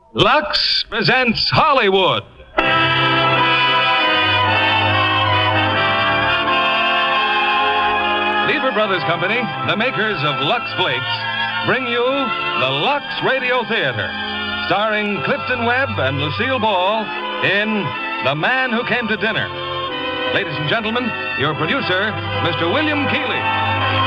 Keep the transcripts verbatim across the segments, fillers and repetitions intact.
Lux presents Hollywood. Lever Brothers Company, the makers of Lux Flakes, bring you the Lux Radio Theater, starring Clifton Webb and Lucille Ball in The Man Who Came to Dinner. Ladies and gentlemen, your producer, Mister William Keighley.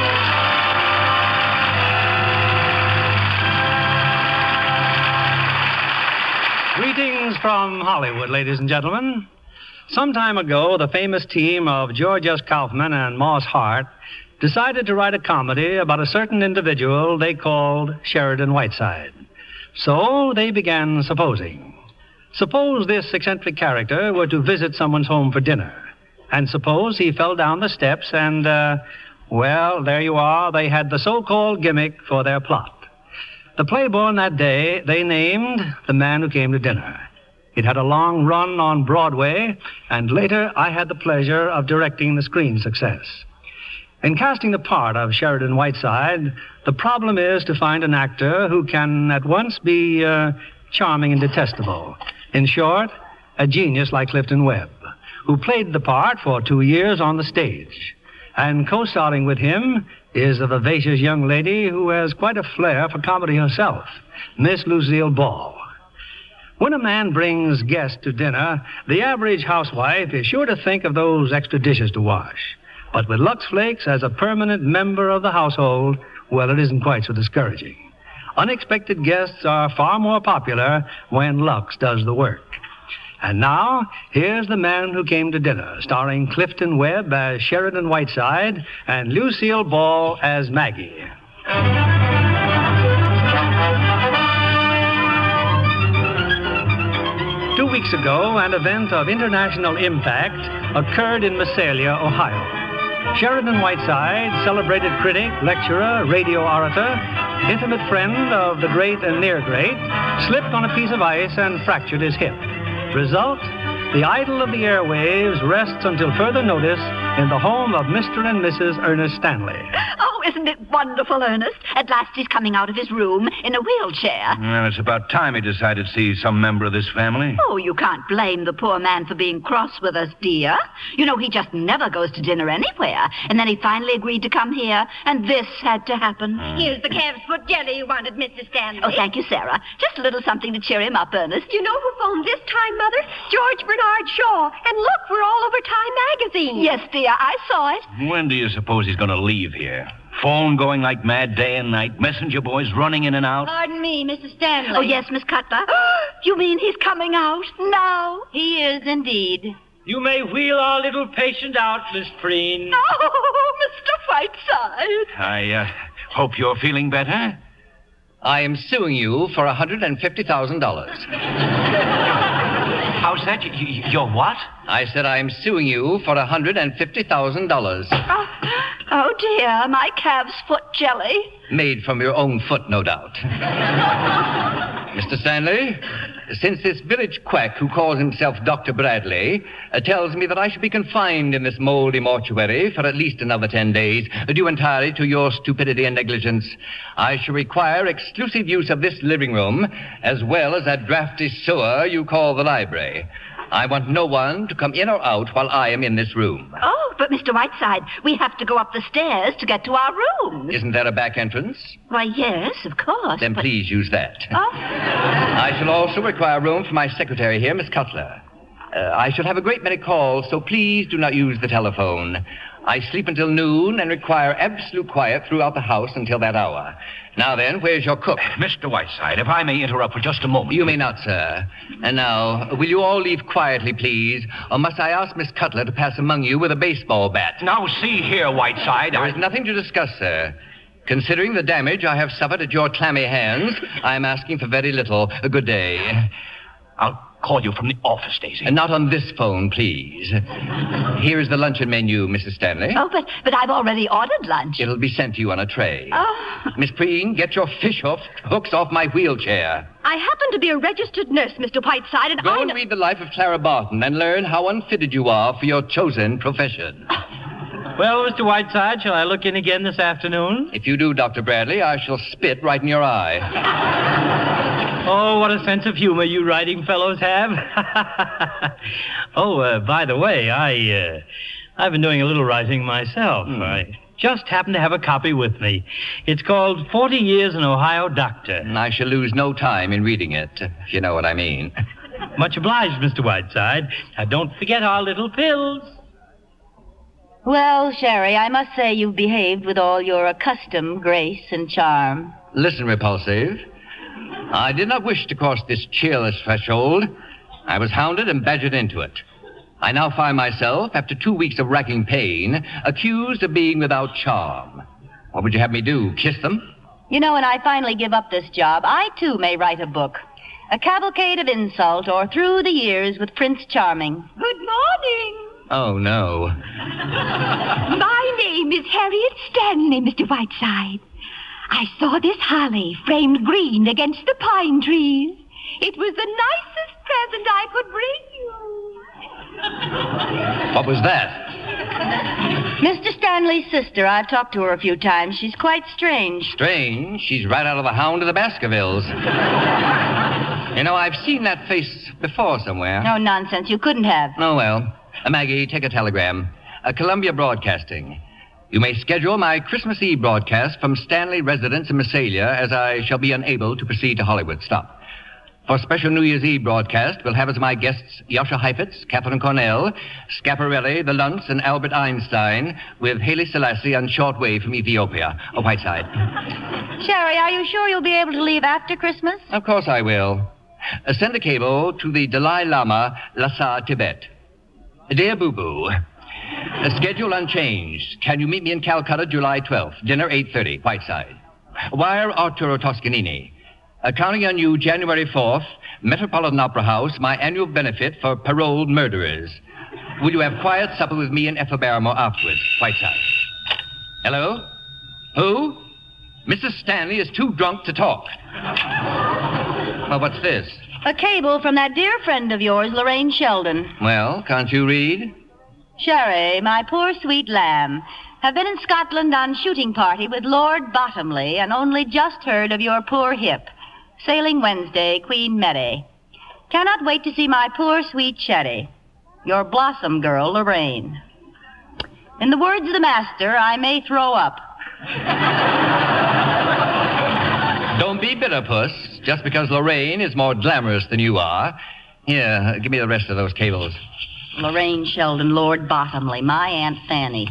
Greetings from Hollywood, ladies and gentlemen. Some time ago, the famous team of George S. Kaufman and Moss Hart decided to write a comedy about a certain individual they called Sheridan Whiteside. So they began supposing. Suppose this eccentric character were to visit someone's home for dinner. And suppose he fell down the steps and, uh, well, there you are. They had the so-called gimmick for their plot. The play born that day they named The Man Who Came to Dinner. It had a long run on Broadway, and later I had the pleasure of directing the screen success. In casting the part of Sheridan Whiteside, the problem is to find an actor who can at once be uh, charming and detestable. In short, a genius like Clifton Webb, who played the part for two years on the stage. And co-starring with him is a vivacious young lady who has quite a flair for comedy herself, Miss Lucille Ball. When a man brings guests to dinner, the average housewife is sure to think of those extra dishes to wash. But with Lux Flakes as a permanent member of the household, well, it isn't quite so discouraging. Unexpected guests are far more popular when Lux does the work. And now, here's The Man Who Came to Dinner, starring Clifton Webb as Sheridan Whiteside and Lucille Ball as Maggie. Two weeks ago, an event of international impact occurred in Visalia, Ohio. Sheridan Whiteside, celebrated critic, lecturer, radio orator, intimate friend of the great and near great, slipped on a piece of ice and fractured his hip. Result, the idol of the airwaves rests until further notice in the home of Mister and Missus Ernest Stanley. Oh, isn't it wonderful, Ernest? At last he's coming out of his room in a wheelchair. Well, it's about time he decided to see some member of this family. Oh, you can't blame the poor man for being cross with us, dear. You know, he just never goes to dinner anywhere. And then he finally agreed to come here, and this had to happen. Mm. Here's the calf's foot jelly you wanted, Missus Stanley. Oh, thank you, Sarah. Just a little something to cheer him up, Ernest. You know who phoned this time, Mother? George Bernard Shaw. And look, we're all over Time magazine. Yes, dear, I saw it. When do you suppose he's going to leave here? Phone going like mad day and night, messenger boys running in and out. Pardon me, Missus Stanley. Oh, yes, Miss Cutler. You mean he's coming out now? He is indeed. You may wheel our little patient out, Miss Preen. Oh, Mister Whiteside. I uh, hope you're feeling better. I am suing you for one hundred fifty thousand dollars. How's that? You, you, you're what? I said I am suing you for one hundred fifty thousand dollars. Oh, oh, dear, my calf's foot jelly. Made from your own foot, no doubt. Mister Stanley, since this village quack who calls himself Doctor Bradley uh, tells me that I should be confined in this moldy mortuary for at least another ten days, due entirely to your stupidity and negligence, I shall require exclusive use of this living room, as well as that drafty sewer you call the library. I want no one to come in or out while I am in this room. Oh, but Mister Whiteside, we have to go up the stairs to get to our rooms. Isn't there a back entrance? Why, yes, of course. Then but... please use that. Oh. I shall also require room for my secretary here, Miss Cutler. Uh, I shall have a great many calls, so please do not use the telephone. I sleep until noon and require absolute quiet throughout the house until that hour. Now then, where's your cook? Mister Whiteside, if I may interrupt for just a moment. You may not, sir. And now, will you all leave quietly, please? Or must I ask Miss Cutler to pass among you with a baseball bat? Now, see here, Whiteside. There I... is nothing to discuss, sir. Considering the damage I have suffered at your clammy hands, I am asking for very little. A good day. I'll call you from the office, Daisy. And not on this phone, please. Here is the luncheon menu, Missus Stanley. Oh, but, but I've already ordered lunch. It'll be sent to you on a tray. Oh. Miss Preen, get your fish hook, hooks off my wheelchair. I happen to be a registered nurse, Mister Whiteside, and Go I and know... read the life of Clara Barton and learn how unfitted you are for your chosen profession. Well, Mister Whiteside, shall I look in again this afternoon? If you do, Doctor Bradley, I shall spit right in your eye. Oh, what a sense of humor you writing fellows have. oh, uh, by the way, I, uh, I've been doing a little writing myself. Hmm. I just happen to have a copy with me. It's called forty years an Ohio Doctor. I shall lose no time in reading it, if you know what I mean. Much obliged, Mister Whiteside. Now, don't forget our little pills. Well, Sherry, I must say you've behaved with all your accustomed grace and charm. Listen, Repulsive. I did not wish to cross this cheerless threshold. I was hounded and badgered into it. I now find myself, after two weeks of racking pain, accused of being without charm. What would you have me do, kiss them? You know, when I finally give up this job, I, too, may write a book. A cavalcade of insult, or Through the Years with Prince Charming. Good morning. Oh, no. My name is Harriet Stanley, Mister Whiteside. I saw this holly framed green against the pine trees. It was the nicest present I could bring you. What was that? Mister Stanley's sister. I've talked to her a few times. She's quite strange. Strange. She's right out of the Hound of the Baskervilles. You know, I've seen that face before somewhere. No nonsense. You couldn't have. Oh, well. Uh, Maggie, take a telegram. Uh, Columbia Broadcasting. You may schedule my Christmas Eve broadcast from Stanley residence in Massalia, as I shall be unable to proceed to Hollywood. Stop. For special New Year's Eve broadcast, we'll have as my guests Yasha Heifetz, Catherine Cornell, Scaparelli, the Luntz, and Albert Einstein, with Haile Selassie on shortwave from Ethiopia. A Whiteside. Sherry, are you sure you'll be able to leave after Christmas? Of course I will. Uh, send a cable to the Dalai Lama, Lhasa, Tibet. Dear Boo Boo, uh, schedule unchanged. Can you meet me in Calcutta July twelfth? Dinner eight thirty, Whiteside. Wire Arturo Toscanini. Uh, counting on you January fourth, Metropolitan Opera House, my annual benefit for paroled murderers. Will you have quiet supper with me and Ethel Barrymore afterwards? Whiteside. Hello? Who? Missus Stanley is too drunk to talk. Well, what's this? A cable from that dear friend of yours, Lorraine Sheldon. Well, can't you read? Sherry, my poor sweet lamb, have been in Scotland on shooting party with Lord Bottomley and only just heard of your poor hip. Sailing Wednesday, Queen Mary. Cannot wait to see my poor sweet Sherry. Your blossom girl, Lorraine. In the words of the master, I may throw up. Don't be bitter, Puss, just because Lorraine is more glamorous than you are. Here, give me the rest of those cables. Lorraine Sheldon, Lord Bottomley, my Aunt Fanny.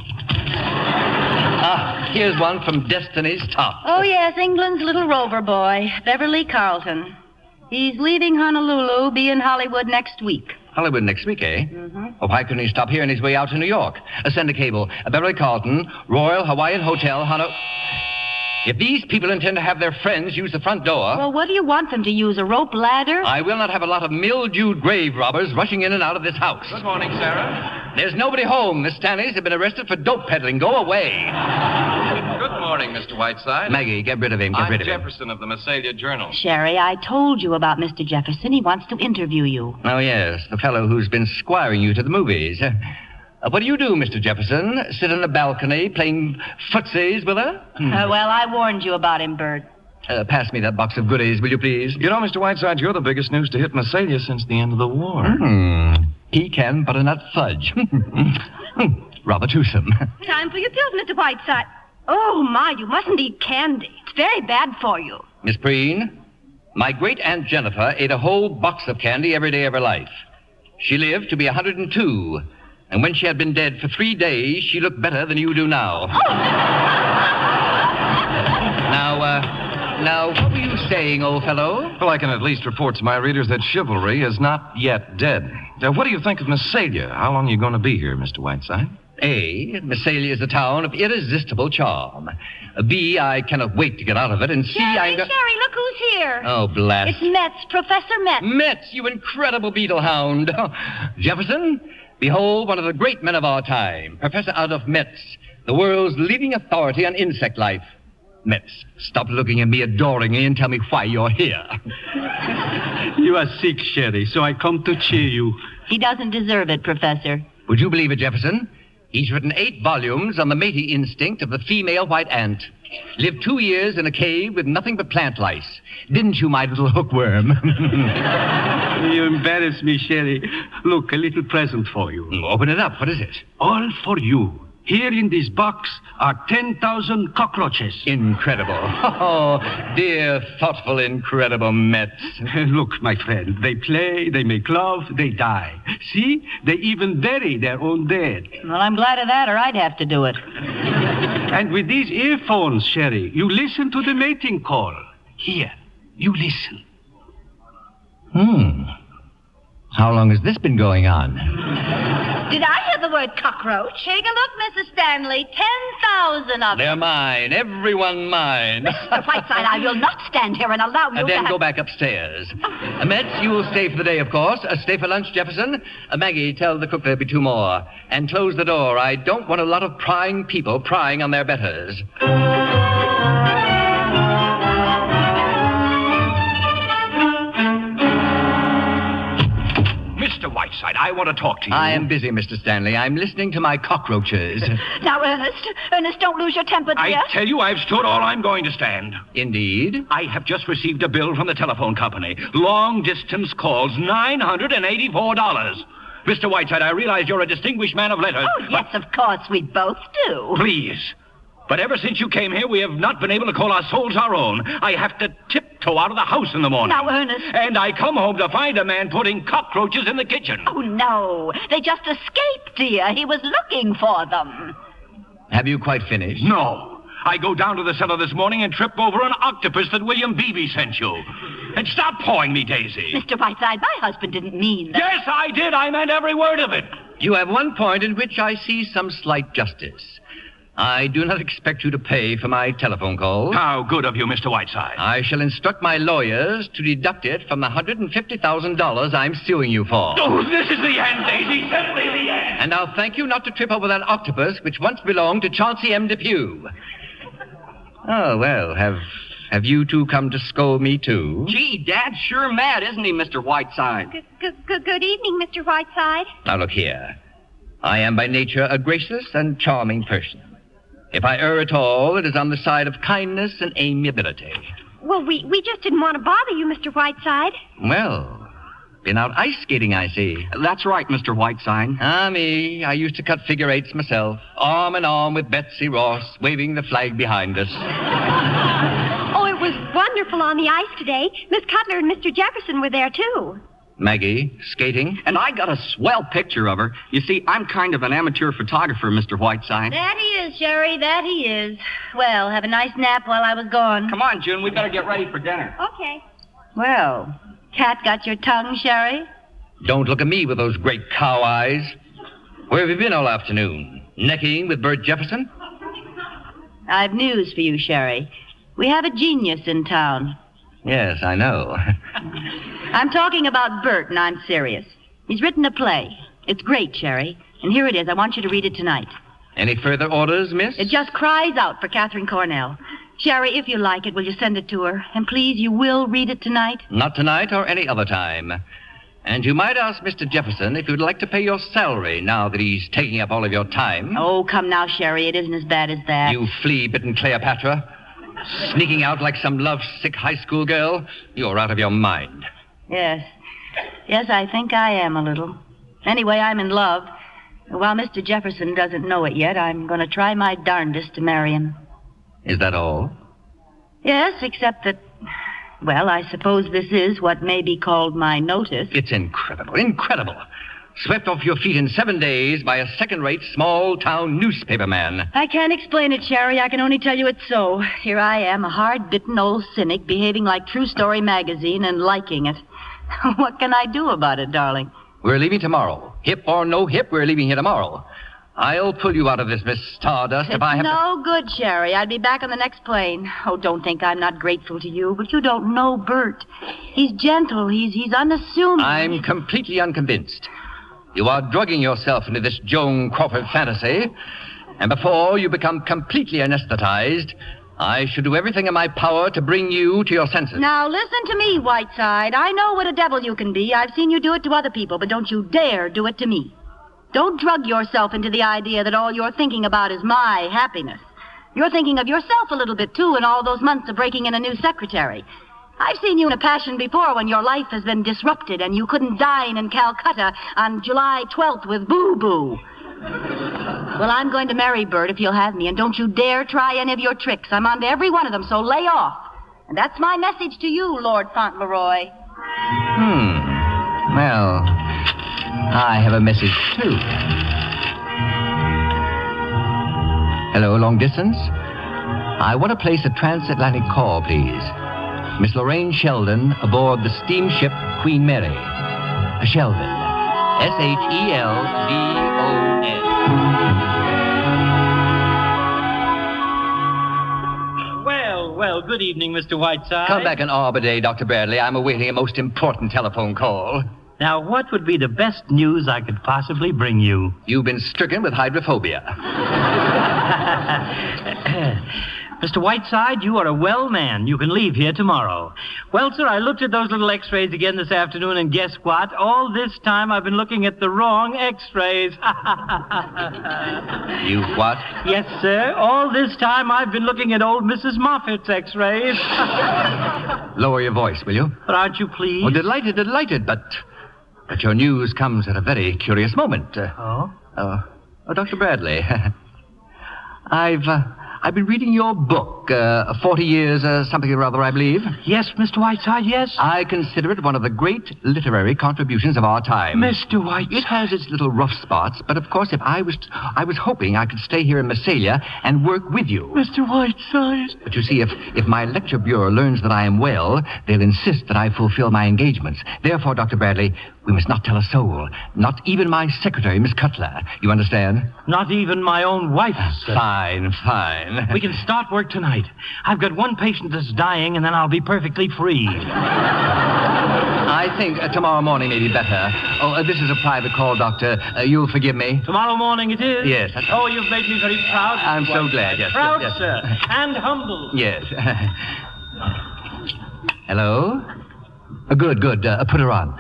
Ah, here's one from Destiny's Top. Oh, yes, England's little rover boy, Beverly Carlton. He's leaving Honolulu, be in Hollywood next week. Hollywood next week, eh? Mm-hmm. Well, why couldn't he stop here on his way out to New York? Uh, send a cable. Uh, Beverly Carlton, Royal Hawaiian Hotel, Honolulu. If these people intend to have their friends use the front door... Well, what do you want them to use, a rope ladder? I will not have a lot of mildewed grave robbers rushing in and out of this house. Good morning, Sarah. There's nobody home. The Stanleys have been arrested for dope peddling. Go away. Good morning, Mister Whiteside. Maggie, get rid of him. Get I'm rid of Jefferson of the Massalia Journal. Sherry, I told you about Mister Jefferson. He wants to interview you. him. Oh, yes, the fellow who's been squiring you to the movies. Uh, what do you do, Mister Jefferson? Sit on the balcony playing footsies with her? Hmm. Uh, well, I warned you about him, Bert. Uh, pass me that box of goodies, will you please? You know, Mister Whiteside, you're the biggest news to hit Massalia since the end of the war. Hmm. Pecan butternut fudge. Rather toothsome. Time for your pills, Mister Whiteside. Oh, my, you mustn't eat candy. It's very bad for you. Miss Preen, my great-aunt Jennifer ate a whole box of candy every day of her life. She lived to be one hundred two, and when she had been dead for three days, she looked better than you do now. now, uh, now, what were you saying, old fellow? Well, I can at least report to my readers that chivalry is not yet dead. Now, what do you think of Massalia? How long are you going to be here, Mister Whiteside? A, Massalia is a town of irresistible charm. B, I cannot wait to get out of it. And C, Sherry, I'm go- Sherry, look who's here. Oh, blast. It's Metz, Professor Metz. Metz, you incredible beetle hound. Jefferson, behold one of the great men of our time, Professor Adolf Metz, the world's leading authority on insect life. Metz, stop looking at me adoringly and tell me why you're here. You are sick, Sherry, so I come to cheer you. He doesn't deserve it, Professor. Would you believe it, Jefferson? He's written eight volumes on the mating instinct of the female white ant. Lived two years in a cave with nothing but plant lice. Didn't you, my little hookworm? You embarrass me, Sherry. Look, a little present for you. Open it up. What is it? All for you. Here in this box are ten thousand cockroaches. Incredible. Oh, dear, thoughtful, incredible Mets. Look, my friend, they play, they make love, they die. See? They even bury their own dead. Well, I'm glad of that, or I'd have to do it. And with these earphones, Sherry, you listen to the mating call. Here, you listen. Hmm. How long has this been going on? Did I hear the word cockroach? Take a look, Missus Stanley. Ten thousand of them. They're mine. Everyone mine. Mister Whiteside, I will not stand here and allow you And to then have... go back upstairs. Uh, Metz, you will stay for the day, of course. Uh, stay for lunch, Jefferson. Uh, Maggie, tell the cook there'll be two more. And close the door. I don't want a lot of prying people prying on their betters. Mister Whiteside, I want to talk to you. I am busy, Mister Stanley. I'm listening to my cockroaches. Now, Ernest, Ernest, don't lose your temper, dear. I tell you, I've stood all I'm going to stand. Indeed? I have just received a bill from the telephone company. Long distance calls, nine hundred eighty-four dollars. Mister Whiteside, I realize you're a distinguished man of letters. Oh, yes, of course, we both do. Please. But ever since you came here, we have not been able to call our souls our own. I have to tiptoe out of the house in the morning. Now, Ernest. And I come home to find a man putting cockroaches in the kitchen. Oh, no. They just escaped, dear. He was looking for them. Have you quite finished? No. I go down to the cellar this morning and trip over an octopus that William Beebe sent you. And stop pawing me, Daisy. Mister Whiteside, my husband didn't mean that. Yes, I did. I meant every word of it. You have one point in which I see some slight justice. I do not expect you to pay for my telephone call. How good of you, Mister Whiteside. I shall instruct my lawyers to deduct it from the one hundred fifty thousand dollars I'm suing you for. Oh, this is the end, Daisy. Simply the end. And I'll thank you not to trip over that octopus which once belonged to Chauncey M. Depew. Oh, well, have have you two come to scold me, too? Gee, Dad's sure mad, isn't he, Mister Whiteside? Good, good, good, good evening, Mister Whiteside. Now, look here. I am by nature a gracious and charming person. If I err at all, it is on the side of kindness and amiability. Well, we, we just didn't want to bother you, Mister Whiteside. Well, been out ice skating, I see. That's right, Mister Whiteside. Ah, me. I used to cut figure eights myself, arm in arm with Betsy Ross, waving the flag behind us. Oh, it was wonderful on the ice today. Miss Cutler and Mister Jefferson were there, too. Maggie, skating? And I got a swell picture of her. You see, I'm kind of an amateur photographer, Mister Whiteside. That he is, Sherry, that he is. Well, have a nice nap while I was gone. Come on, June, we better get ready for dinner. Okay. Well, cat got your tongue, Sherry? Don't look at me with those great cow eyes. Where have you been all afternoon? Necking with Bert Jefferson? I've news for you, Sherry. We have a genius in town. Yes, I know. I'm talking about Bert, and I'm serious. He's written a play. It's great, Sherry. And here it is. I want you to read it tonight. Any further orders, miss? It just cries out for Catherine Cornell. Sherry, if you like it, will you send it to her? And please, you will read it tonight? Not tonight or any other time. And you might ask Mister Jefferson if you'd like to pay your salary now that he's taking up all of your time. Oh, come now, Sherry. It isn't as bad as that. You flea-bitten Cleopatra. Sneaking out like some love-sick high school girl. You're out of your mind. Yes. Yes, I think I am a little. Anyway, I'm in love. While Mister Jefferson doesn't know it yet, I'm going to try my darndest to marry him. Is that all? Yes, except that, well, I suppose this is what may be called my notice. It's incredible, incredible. Swept off your feet in seven days by a second-rate, small-town newspaperman. I can't explain it, Sherry. I can only tell you it's so. Here I am, a hard-bitten old cynic, behaving like True Story magazine and liking it. What can I do about it, darling? We're leaving tomorrow. Hip or no hip, we're leaving here tomorrow. I'll pull you out of this, Miss Stardust, it's if I have no to... good, Sherry. I'd be back on the next plane. Oh, don't think I'm not grateful to you, but you don't know Bert. He's gentle. He's he's unassuming. I'm completely unconvinced. You are drugging yourself into this Joan Crawford fantasy, and before you become completely anesthetized, I should do everything in my power to bring you to your senses. Now, listen to me, Whiteside. I know what a devil you can be. I've seen you do it to other people, but don't you dare do it to me. Don't drug yourself into the idea that all you're thinking about is my happiness. You're thinking of yourself a little bit, too, in all those months of breaking in a new secretary. I've seen you in a passion before when your life has been disrupted and you couldn't dine in Calcutta on July twelfth with Boo Boo. Well, I'm going to marry Bert if you'll have me, and don't you dare try any of your tricks. I'm on to every one of them, so lay off. And that's my message to you, Lord Fauntleroy. Hmm. Well, I have a message, too. Hello, long distance? I want to place a transatlantic call, please. Miss Lorraine Sheldon aboard the steamship Queen Mary. Uh, Sheldon. S H E L D O N. Well, well, good evening, Mister Whiteside. Come back in Arbor Day, Doctor Bradley. I'm awaiting a most important telephone call. Now, what would be the best news I could possibly bring you? You've been stricken with hydrophobia. Mister Whiteside, you are a well man. You can leave here tomorrow. Well, sir, I looked at those little x-rays again this afternoon, and guess what? All this time I've been looking at the wrong x-rays. You what? Yes, sir. All this time I've been looking at old Missus Moffat's x-rays. Lower your voice, will you? But aren't you pleased? Oh, delighted, delighted, but... But your news comes at a very curious moment. Uh, oh? Uh, oh, Doctor Bradley. I've... Uh, I've been reading your book, uh, forty years, uh, something or other, I believe. Yes, Mister Whiteside, yes. I consider it one of the great literary contributions of our time. Mister Whiteside. It has its little rough spots, but of course, if I was, I was hoping I could stay here in Massalia and work with you. Mister Whiteside. But you see, if, if my lecture bureau learns that I am well, they'll insist that I fulfill my engagements. Therefore, Doctor Bradley, we must not tell a soul. Not even my secretary, Miss Cutler. You understand? Not even my own wife, sir. Fine, fine. We can start work tonight. I've got one patient that's dying, and then I'll be perfectly free. I think uh, tomorrow morning may be better. Oh, uh, this is a private call, Doctor. Uh, you'll forgive me. Tomorrow morning it is? Yes. That's... Oh, you've made me very proud. I'm so glad, yes. Proud, yes, yes. sir. And humble. Yes. Hello? Uh, good, good. Uh, put her on.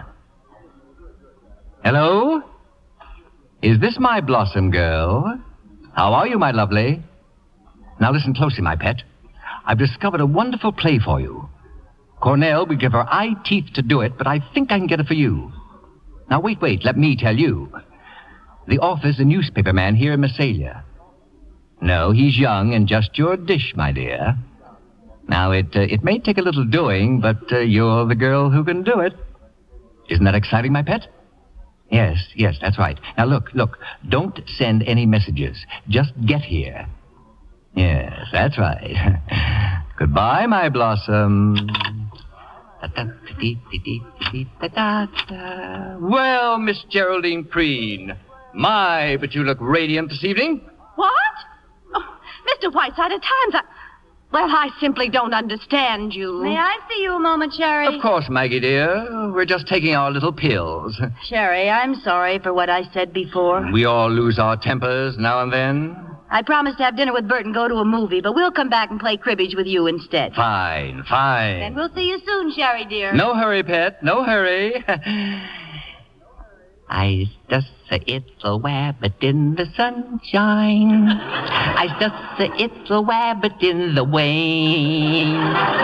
Hello? Is this my Blossom girl? How are you, my lovely? Now listen closely, my pet. I've discovered a wonderful play for you. Cornell would give her eye teeth to do it, but I think I can get it for you. Now wait, wait, let me tell you. The author's a newspaper man here in Massalia. No, he's young and just your dish, my dear. Now, it, uh, it may take a little doing, but uh, you're the girl who can do it. Isn't that exciting, my pet? Yes, yes, that's right. Now, look, look, don't send any messages. Just get here. Yes, that's right. Goodbye, my Blossom. Well, Miss Geraldine Preen. My, but you look radiant this evening. What? Oh, Mister Whiteside, at times I... Well, I simply don't understand you. May I see you a moment, Sherry? Of course, Maggie, dear. We're just taking our little pills. Sherry, I'm sorry for what I said before. We all lose our tempers now and then. I promised to have dinner with Bert and go to a movie, but we'll come back and play cribbage with you instead. Fine, fine. And we'll see you soon, Sherry, dear. No hurry, pet. No hurry. I just a little wabbit in the sunshine. I just a little wabbit in the rain.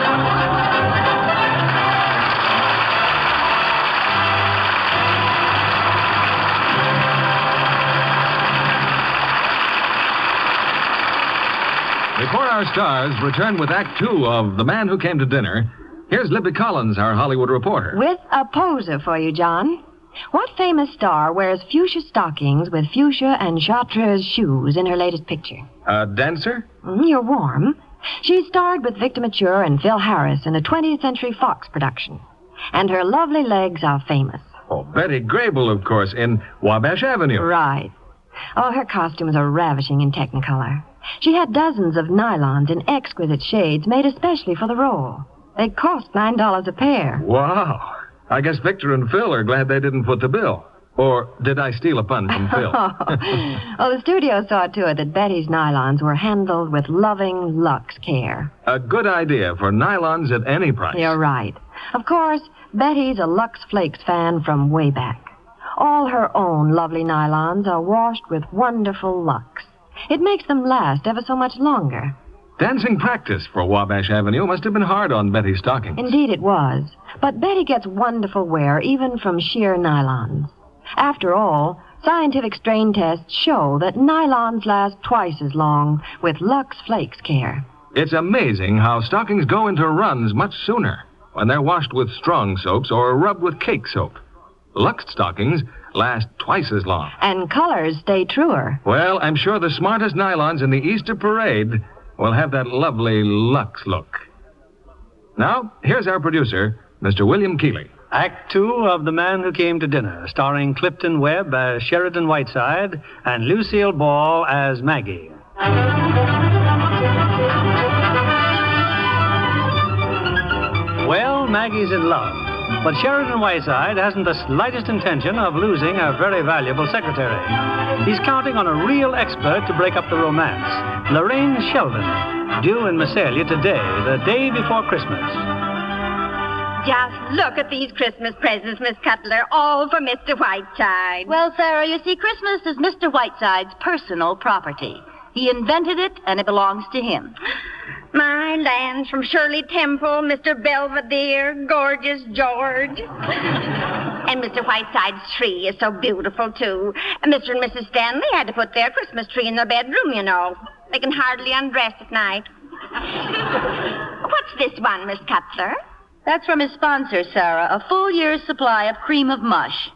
Before our stars return with Act Two of The Man Who Came to Dinner, here's Libby Collins, our Hollywood reporter. With a poser for you, John. What famous star wears fuchsia stockings with fuchsia and chartreuse shoes in her latest picture? A dancer? Mm, you're warm. She starred with Victor Mature and Phil Harris in a twentieth Century Fox production. And her lovely legs are famous. Oh, Betty Grable, of course, in Wabash Avenue. Right. Oh, her costumes are ravishing in Technicolor. She had dozens of nylons in exquisite shades made especially for the role. They cost nine dollars a pair. Wow. I guess Victor and Phil are glad they didn't foot the bill. Or did I steal a pun from Phil? Well, the studio saw to it that Betty's nylons were handled with loving luxe care. A good idea for nylons at any price. You're right. Of course, Betty's a Lux Flakes fan from way back. All her own lovely nylons are washed with wonderful Lux. It makes them last ever so much longer. Dancing practice for Wabash Avenue must have been hard on Betty's stockings. Indeed it was. But Betty gets wonderful wear even from sheer nylons. After all, scientific strain tests show that nylons last twice as long with Lux Flakes Care. It's amazing how stockings go into runs much sooner when they're washed with strong soaps or rubbed with cake soap. Lux stockings last twice as long. And colors stay truer. Well, I'm sure the smartest nylons in the Easter parade will have that lovely Lux look. Now, here's our producer, Mister William Keeley. Act two of The Man Who Came to Dinner, starring Clifton Webb as Sheridan Whiteside and Lucille Ball as Maggie. Well, Maggie's in love, but Sheridan Whiteside hasn't the slightest intention of losing her very valuable secretary. He's counting on a real expert to break up the romance, Lorraine Sheldon, due in Massalia today, the day before Christmas. Just look at these Christmas presents, Miss Cutler, all for Mister Whiteside. Well, Sarah, you see, Christmas is Mister Whiteside's personal property. He invented it, and it belongs to him. My lands from Shirley Temple, Mister Belvedere, gorgeous George. And Mister Whiteside's tree is so beautiful, too. And Mister and Missus Stanley had to put their Christmas tree in their bedroom, you know. They can hardly undress at night. What's this one, Miss Cutler? That's from his sponsor, Sarah, a full year's supply of cream of mush.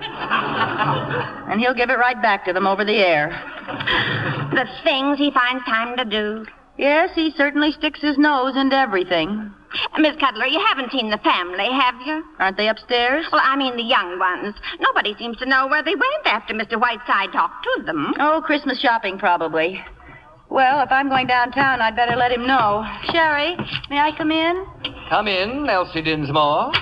And he'll give it right back to them over the air. The things he finds time to do. Yes, he certainly sticks his nose into everything. Miss Cutler, you haven't seen the family, have you? Aren't they upstairs? Well, I mean the young ones. Nobody seems to know where they went after Mister Whiteside talked to them. Oh, Christmas shopping, probably. Well, if I'm going downtown, I'd better let him know. Sherry, may I come in? Come in, Elsie Dinsmore.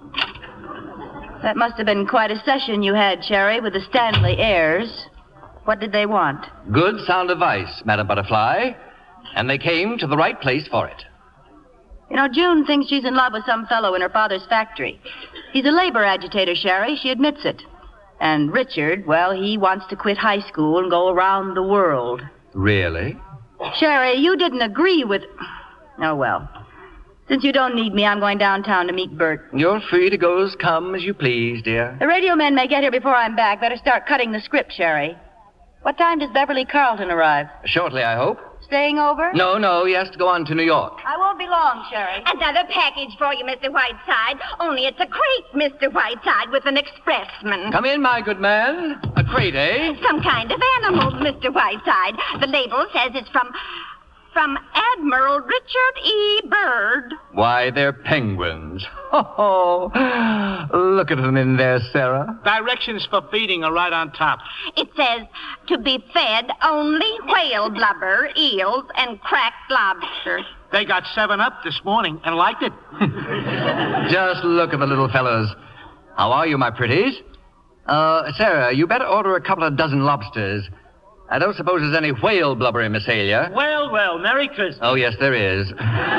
That must have been quite a session you had, Sherry, with the Stanley heirs. What did they want? Good sound advice, Madam Butterfly. And they came to the right place for it. You know, June thinks she's in love with some fellow in her father's factory. He's a labor agitator, Sherry. She admits it. And Richard, well, he wants to quit high school and go around the world. Really? Sherry, you didn't agree with... Oh, well. Since you don't need me, I'm going downtown to meet Bert. You're free to go as come as you please, dear. The radio men may get here before I'm back. Better start cutting the script, Sherry. What time does Beverly Carlton arrive? Shortly, I hope. Staying over? No, no, he has to go on to New York. I won't be long, Sherry. Another package for you, Mister Whiteside. Only it's a crate, Mister Whiteside, with an expressman. Come in, my good man. A crate, eh? Some kind of animal, Mister Whiteside. The label says it's from... from Admiral Richard E. Byrd. Why, they're penguins. Oh, look at them in there, Sarah. Directions for feeding are right on top. It says to be fed only whale blubber, eels, and cracked lobster. They got seven up this morning and liked it. Just look at the little fellows. How are you, my pretties? Uh, Sarah, you better order a couple of dozen lobsters. I don't suppose there's any whale blubber in Massalia. Well, well, Merry Christmas. Oh, yes, there is.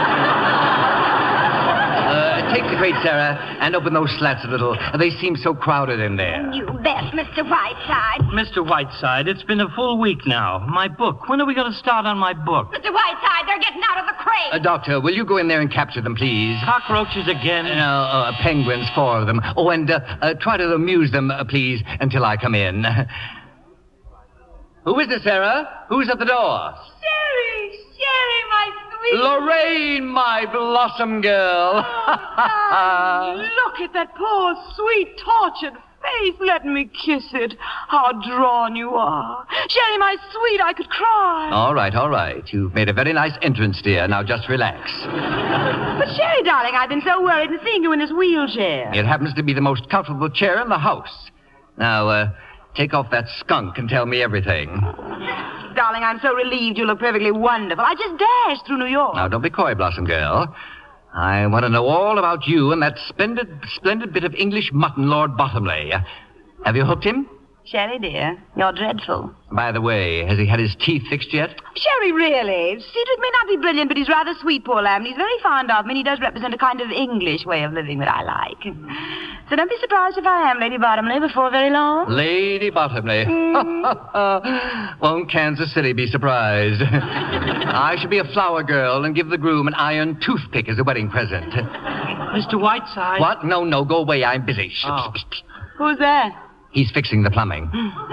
uh, take the crate, Sarah, and open those slats a little. They seem so crowded in there. You bet, Mister Whiteside. Mister Whiteside, it's been a full week now. My book. When are we going to start on my book? Mister Whiteside, they're getting out of the crate. Uh, doctor, will you go in there and capture them, please? Cockroaches again? No, uh, penguins, four of them. Oh, and uh, uh, try to amuse them, uh, please, until I come in. Who is it, Sarah? Who's at the door? Sherry, Sherry, my sweet... Lorraine, my blossom girl. Oh, look at that poor, sweet, tortured face. Let me kiss it. How drawn you are. Sherry, my sweet, I could cry. All right, all right. You've made a very nice entrance, dear. Now just relax. But, Sherry, darling, I've been so worried in seeing you in this wheelchair. It happens to be the most comfortable chair in the house. Now, uh... take off that skunk and tell me everything. Darling, I'm so relieved you look perfectly wonderful. I just dashed through New York. Now, don't be coy, Blossom Girl. I want to know all about you and that splendid, splendid bit of English mutton, Lord Bottomley. Have you hooked him? Sherry, dear, you're dreadful. By the way, has he had his teeth fixed yet? Sherry, really. Cedric may not be brilliant, but he's rather sweet, poor lamb. He's very fond of me, and he does represent a kind of English way of living that I like. So don't be surprised if I am Lady Bottomley before very long. Lady Bottomley. Mm. Won't Kansas City be surprised? I should be a flower girl and give the groom an iron toothpick as a wedding present. Mister Whiteside. What? No, no, go away. I'm busy. Shh, Oh. shh, shh. Who's that? He's fixing the plumbing.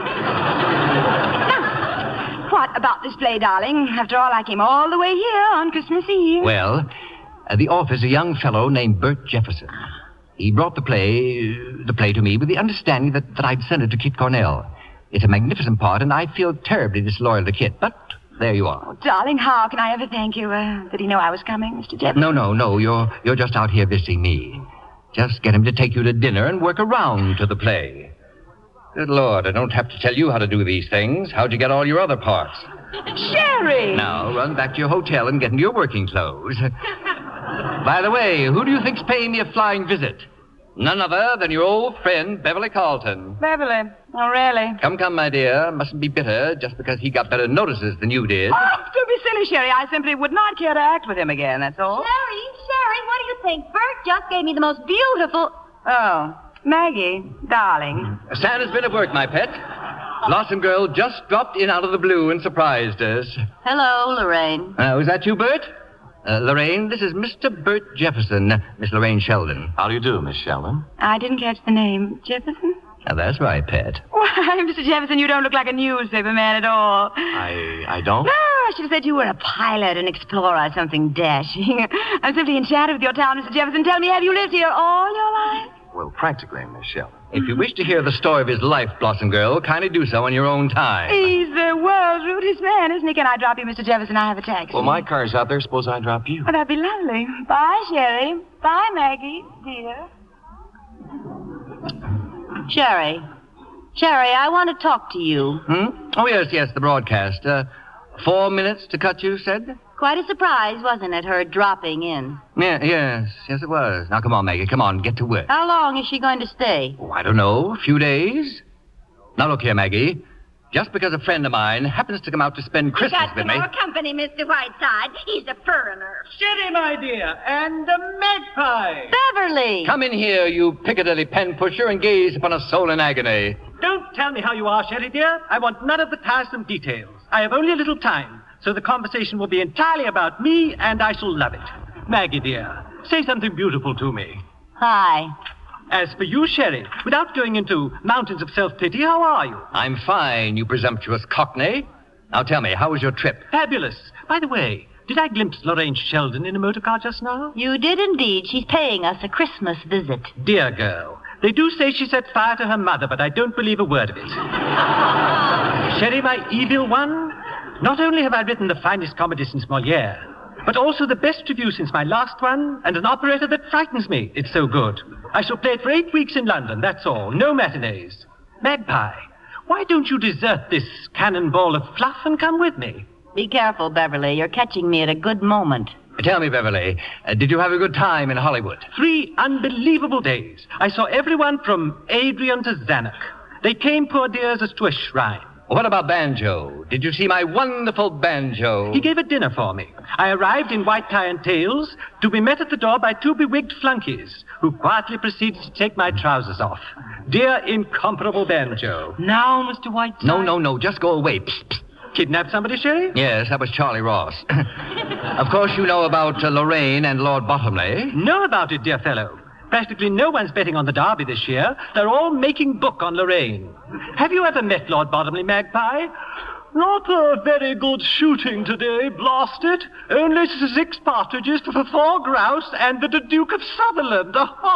What about this play, darling? After all, I came all the way here on Christmas Eve. Well, at the office, a young fellow named Bert Jefferson. He brought the play, the play to me with the understanding that, that I'd send it to Kit Cornell. It's a magnificent part, and I feel terribly disloyal to Kit, but there you are. Oh, darling, how can I ever thank you? Uh, did he know I was coming, Mister Jefferson? No, no, no. You're you're just out here visiting me. Just get him to take you to dinner and work around to the play. Good Lord, I don't have to tell you how to do these things. How'd you get all your other parts? Sherry! Now, run back to your hotel and get into your working clothes. By the way, who do you think's paying me a flying visit? None other than your old friend, Beverly Carlton. Beverly. Oh, really? Come, come, my dear. Mustn't be bitter just because he got better notices than you did. Oh, don't be silly, Sherry. I simply would not care to act with him again, that's all. Sherry, Sherry, what do you think? Bert just gave me the most beautiful... Oh, Maggie, darling. Santa's been at work, my pet. Blossom Girl just dropped in out of the blue and surprised us. Hello, Lorraine. Uh, was that you, Bert? Uh, Lorraine, this is Mister Bert Jefferson, Miss Lorraine Sheldon. How do you do, Miss Sheldon? I didn't catch the name. Jefferson? Now, that's right, pet. Why, Mister Jefferson, you don't look like a newspaper man at all. I I don't? No, I should have said you were a pilot, an explorer, something dashing. I'm simply enchanted with your town, Mister Jefferson. Tell me, have you lived here all your life? Well, practically, Miss Sheldon. If you wish to hear the story of his life, Blossom Girl, kindly do so on your own time. He's the world's rudest man, isn't he? Can I drop you, Mister Jefferson? I have a taxi. Well, my car's out there. Suppose I drop you. Oh, that'd be lovely. Bye, Sherry. Bye, Maggie, dear. Sherry. Sherry, I want to talk to you. Hmm? Oh, yes, yes, the broadcast. Uh, four minutes to cut, you said? Quite a surprise, wasn't it, her dropping in? Yeah, yes, yes, it was. Now, come on, Maggie, come on, get to work. How long is she going to stay? Oh, I don't know, a few days. Now, look here, Maggie. Just because a friend of mine happens to come out to spend Christmas got with some me... more company, Mister Whiteside. He's a foreigner. Sherry, my dear, and a magpie. Beverly! Come in here, you Piccadilly pen pusher, and gaze upon a soul in agony. Don't tell me how you are, Sherry, dear. I want none of the tiresome details. I have only a little time, so the conversation will be entirely about me, and I shall love it. Maggie, dear, say something beautiful to me. Hi. As for you, Sherry, without going into mountains of self-pity, how are you? I'm fine, you presumptuous cockney. Now tell me, how was your trip? Fabulous. By the way, did I glimpse Lorraine Sheldon in a motor car just now? You did indeed. She's paying us a Christmas visit. Dear girl, they do say she set fire to her mother, but I don't believe a word of it. Sherry, my evil one, not only have I written the finest comedy since Moliere, but also the best review since my last one, and an operetta that frightens me. It's so good. I shall play it for eight weeks in London, that's all. No matinees. Magpie, why don't you desert this cannonball of fluff and come with me? Be careful, Beverly. You're catching me at a good moment. Tell me, Beverly, uh, did you have a good time in Hollywood? Three unbelievable days. I saw everyone from Adrian to Zanuck. They came, poor dears, as to a shrine. What about Banjo? Did you see my wonderful Banjo? He gave a dinner for me. I arrived in white tie and tails to be met at the door by two bewigged flunkies who quietly proceeded to take my trousers off. Dear, incomparable Banjo. Now, Mister Whiteside... No, no, no, just go away. Psst, psst. Kidnap somebody, Sherry? Yes, that was Charlie Ross. Of course, you know about uh, Lorraine and Lord Bottomley. Know about it, dear fellow. Practically no one's betting on the Derby this year. They're all making book on Lorraine. Have you ever met Lord Bottomley, Magpie? Not a very good shooting today, blast it. Only six partridges for four grouse and the Duke of Sutherland.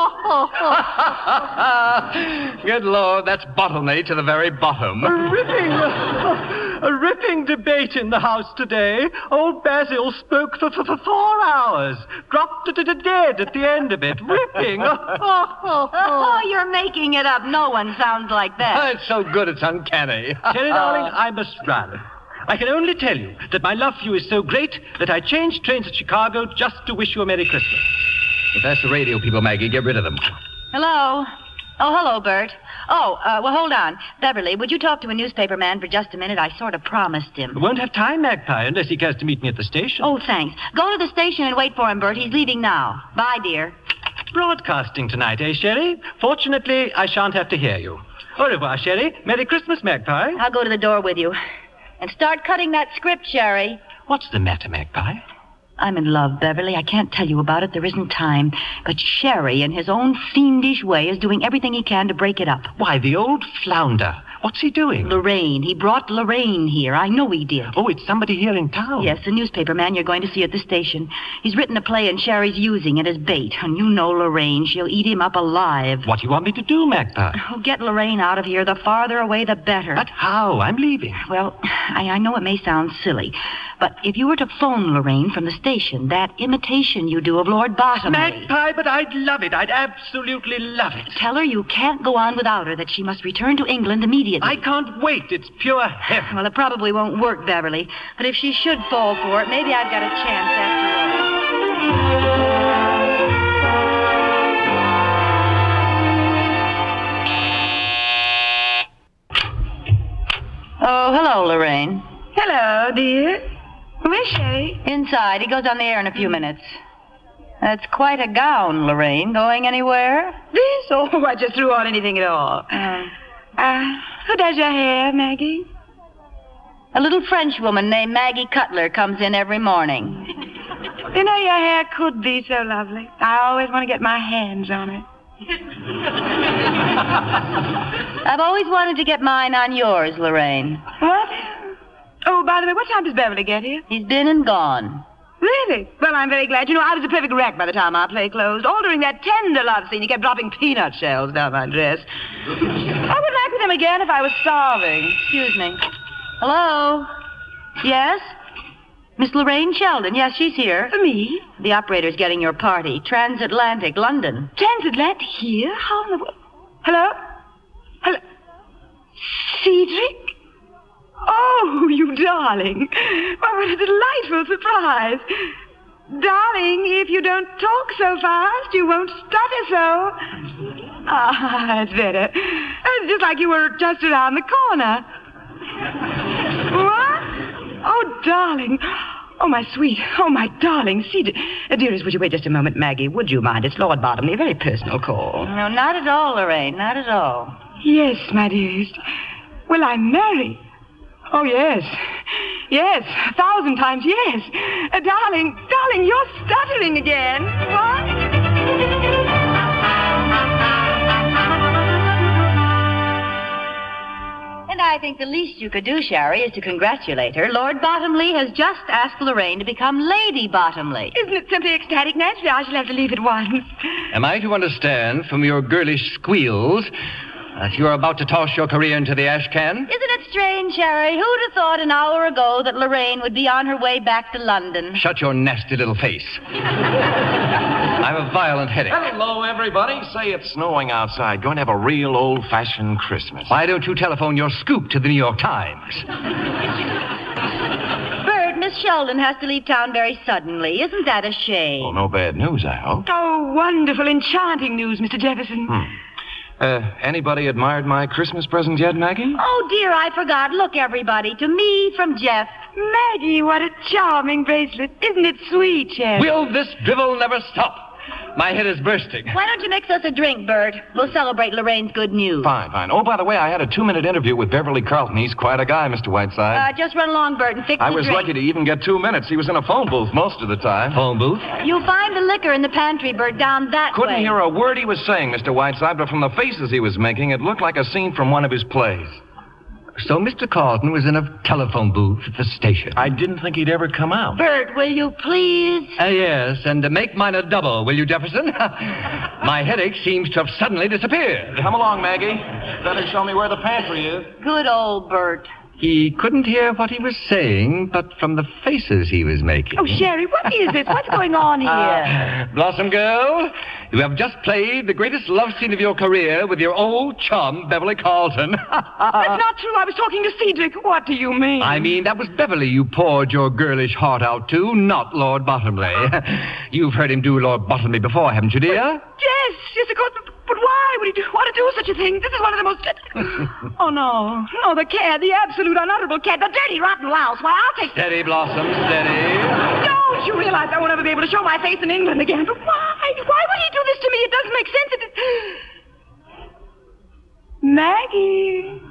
Good Lord, that's Bottomley to the very bottom. A ripping, a ripping debate in the House today. Old Basil spoke for, for, for four hours. Dropped to dead at the end of it. Ripping. Oh, you're making it up. No one sounds like Oh, that. it's so good, it's uncanny. Sherry, darling, I must run. I can only tell you that my love for you is so great that I changed trains at Chicago just to wish you a Merry Christmas. If that's the radio people, Maggie, get rid of them. Hello. Oh, hello, Bert. Oh, uh, well, hold on. Beverly, would you talk to a newspaper man for just a minute? I sort of promised him. I won't have time, Magpie, unless he cares to meet me at the station. Oh, thanks. Go to the station and wait for him, Bert. He's leaving now. Bye, dear. Broadcasting tonight, eh, Sherry? Fortunately, I shan't have to hear you. Au revoir, Sherry. Merry Christmas, Magpie. I'll go to the door with you. And start cutting that script, Sherry. What's the matter, Magpie? I'm in love, Beverly. I can't tell you about it. There isn't time. But Sherry, in his own fiendish way, is doing everything he can to break it up. Why, the old flounder. What's he doing? Lorraine. He brought Lorraine here. I know he did. Oh, it's somebody here in town. Yes, the newspaper man you're going to see at the station. He's written a play and Sherry's using it as bait. And you know Lorraine. She'll eat him up alive. What do you want me to do, Magpie? Oh, get Lorraine out of here. The farther away, the better. But how? I'm leaving. Well, I, I know it may sound silly, but if you were to phone Lorraine from the station, that imitation you do of Lord Bottomley... Magpie, but I'd love it. I'd absolutely love it. Tell her you can't go on without her, that she must return to England immediately. I can't wait. It's pure heaven. Well, it probably won't work, Beverly. But if she should fall for it, maybe I've got a chance after all. Oh, hello, Lorraine. Hello, dear. Where's Sherry? Inside. He goes on the air in a few minutes. That's quite a gown, Lorraine. Going anywhere? This? Oh, I just threw on anything at all. Uh, uh, who does your hair, Maggie? A little French woman named Maggie Cutler comes in every morning. You know, your hair could be so lovely. I always want to get my hands on it. I've always wanted to get mine on yours, Lorraine. What? Oh, by the way, what time does Beverly get here? He's been and gone. Really? Well, I'm very glad. You know, I was a perfect wreck by the time our play closed. All during that tender love scene, he kept dropping peanut shells down my dress. I would like with him again if I was starving. Excuse me. Hello? Yes? Miss Lorraine Sheldon. Yes, she's here. For me? The operator's getting your party. Transatlantic, London. Transatlantic? Here? How in the world? Hello? Hello? Cedric? Oh, you darling. Well, what a delightful surprise. Darling, if you don't talk so fast, you won't stutter so. Ah, it's better. It's just like you were just around the corner. What? Oh, darling. Oh, my sweet. Oh, my darling. See, uh, dearest, would you wait just a moment, Maggie? Would you mind? It's Lord Bottomley, a very personal call. No, not at all, Lorraine. Not at all. Yes, my dearest. Will I marry? Oh, yes. Yes, a thousand times yes. Uh, darling, darling, you're stuttering again. What? And I think the least you could do, Sherry, is to congratulate her. Lord Bottomley has just asked Lorraine to become Lady Bottomley. Isn't it simply ecstatic? Naturally, I shall have to leave at once. Am I to understand from your girlish squeals that you're about to toss your career into the ash can? Isn't it strange, Sherry? Who'd have thought an hour ago that Lorraine would be on her way back to London? Shut your nasty little face. I have a violent headache. Hello, everybody. Say it's snowing outside. Going to have a real old-fashioned Christmas. Why don't you telephone your scoop to the New York Times? Bert, Miss Sheldon has to leave town very suddenly. Isn't that a shame? Oh, no bad news, I hope. Oh, wonderful, enchanting news, Mister Jefferson. Hmm. Uh, anybody admired my Christmas present yet, Maggie? Oh, dear, I forgot. Look, everybody, to me from Jeff. Maggie, what a charming bracelet. Isn't it sweet, Jeff? Will this drivel never stop? My head is bursting. Why don't you mix us a drink, Bert? We'll celebrate Lorraine's good news. Fine, fine. Oh, by the way, I had a two-minute interview with Beverly Carlton. He's quite a guy, Mister Whiteside. Uh, just run along, Bert, and fix I the was drink. lucky to even get two minutes. He was in a phone booth most of the time. Phone booth? You'll find the liquor in the pantry, Bert, down that Couldn't way. hear a word he was saying, Mister Whiteside, but from the faces he was making, it looked like a scene from one of his plays. So Mister Carlton was in a telephone booth at the station. I didn't think he'd ever come out. Bert, will you please? Uh, yes, and uh, make mine a double, will you, Jefferson? My headache seems to have suddenly disappeared. Come along, Maggie. Better show me where the pantry is. Good old Bert. He couldn't hear what he was saying, but from the faces he was making. Oh, Sherry, what is this? What's going on here? Uh, Blossom girl, you have just played the greatest love scene of your career with your old chum, Beverly Carlton. That's not true. I was talking to Cedric. What do you mean? I mean, that was Beverly you poured your girlish heart out to, not Lord Bottomley. You've heard him do Lord Bottomley before, haven't you, dear? Yes, yes, of course. But why would he do, want to do such a thing? This is one of the most... Oh, no. No, the cad, the absolute unutterable cad, the dirty, rotten louse. Why, I'll take... Steady, Blossom, steady. Don't you realize I won't ever be able to show my face in England again? But why? Why would he do this to me? It doesn't make sense. It... Maggie.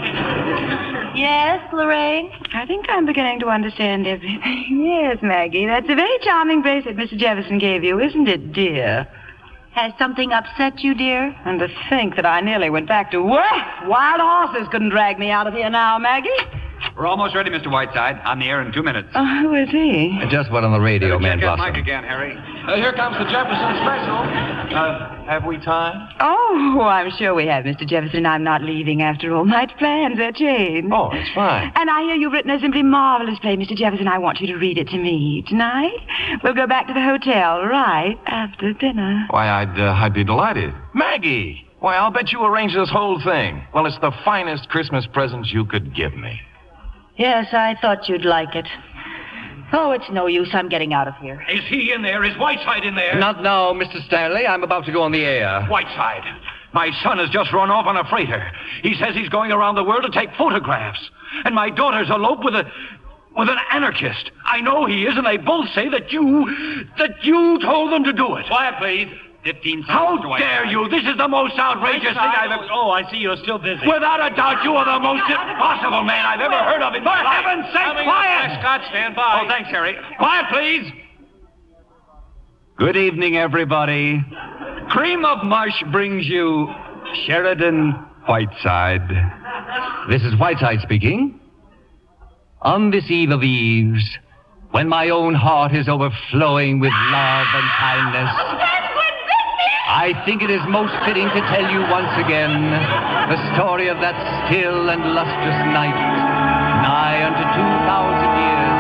Yes, Lorraine? I think I'm beginning to understand everything. Yes, Maggie. That's a very charming bracelet Mister Jefferson gave you, isn't it, dear? Has something upset you, dear? And to think that I nearly went back to work. Wild horses couldn't drag me out of here now, Maggie. We're almost ready, Mister Whiteside. On the air in two minutes. Oh, who is he? Just what on the radio, man, check that Blossom. mic again, Harry. Uh, here comes the Jefferson special. Uh, have we time? Oh, I'm sure we have, Mister Jefferson. I'm not leaving after all. My plans are changed. Oh, it's fine. And I hear you've written a simply marvelous play, Mister Jefferson. I want you to read it to me tonight. We'll go back to the hotel right after dinner. Why, I'd, uh, I'd be delighted. Maggie! Why, I'll bet you arranged this whole thing. Well, it's the finest Christmas present you could give me. Yes, I thought you'd like it. Oh, it's no use. I'm getting out of here. Is he in there? Is Whiteside in there? Not now, Mister Stanley. I'm about to go on the air. Whiteside. My son has just run off on a freighter. He says he's going around the world to take photographs. And my daughter's eloped with a... with an anarchist. I know he is, and they both say that you... that you told them to do it. Quiet, please. Fifteen seconds. How dare you? This is the most outrageous thing I've ever... Oh, I see you're still busy. Without a doubt, you are the most impossible man I've ever heard of in my life. For heaven's sake, quiet! Scott, stand by. Oh, thanks, Harry. Quiet, please. Good evening, everybody. Cream of Mush brings you Sheridan Whiteside. This is Whiteside speaking. On this eve of eves, when my own heart is overflowing with love and kindness, I think it is most fitting to tell you once again the story of that still and lustrous night, nigh unto two thousand years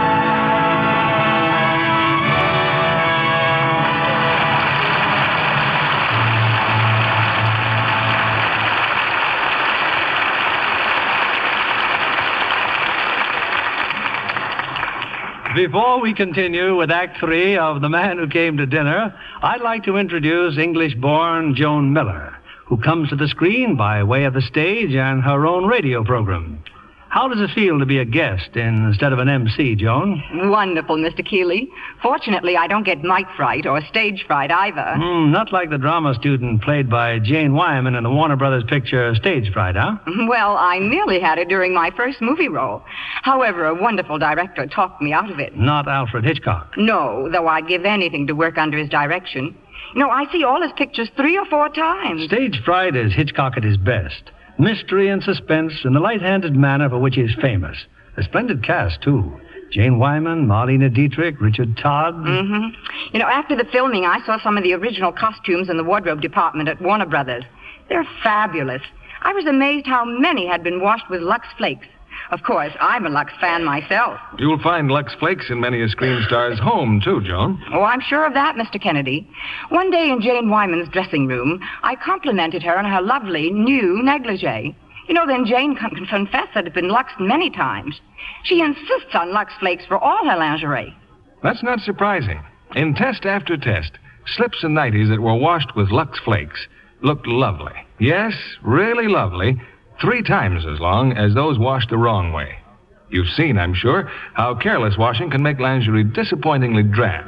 Before we continue with Act Three of The Man Who Came to Dinner, I'd like to introduce English-born Joan Miller, who comes to the screen by way of the stage and her own radio program. How does it feel to be a guest instead of an M C, Joan? Wonderful, Mister Keeley. Fortunately, I don't get night fright or stage fright either. Mm, not like the drama student played by Jane Wyman in the Warner Brothers picture Stage Fright, huh? Well, I nearly had it during my first movie role. However, a wonderful director talked me out of it. Not Alfred Hitchcock. No, though I'd give anything to work under his direction. You know, I see all his pictures three or four times. Stage Fright is Hitchcock at his best. Mystery and suspense in the light-handed manner for which he is famous. A splendid cast, too. Jane Wyman, Marlene Dietrich, Richard Todd. Mm-hmm. You know, after the filming, I saw some of the original costumes in the wardrobe department at Warner Brothers. They're fabulous. I was amazed how many had been washed with Lux Flakes. Of course, I'm a Lux fan myself. You'll find Lux Flakes in many a screen star's home, too, Joan. Oh, I'm sure of that, Mister Kennedy. One day in Jane Wyman's dressing room, I complimented her on her lovely new negligee. You know, then Jane con- confessed that it had been Lux many times. She insists on Lux Flakes for all her lingerie. That's not surprising. In test after test, slips and nighties that were washed with Lux Flakes looked lovely. Yes, really lovely. Three times as long as those washed the wrong way. You've seen, I'm sure, how careless washing can make lingerie disappointingly drab.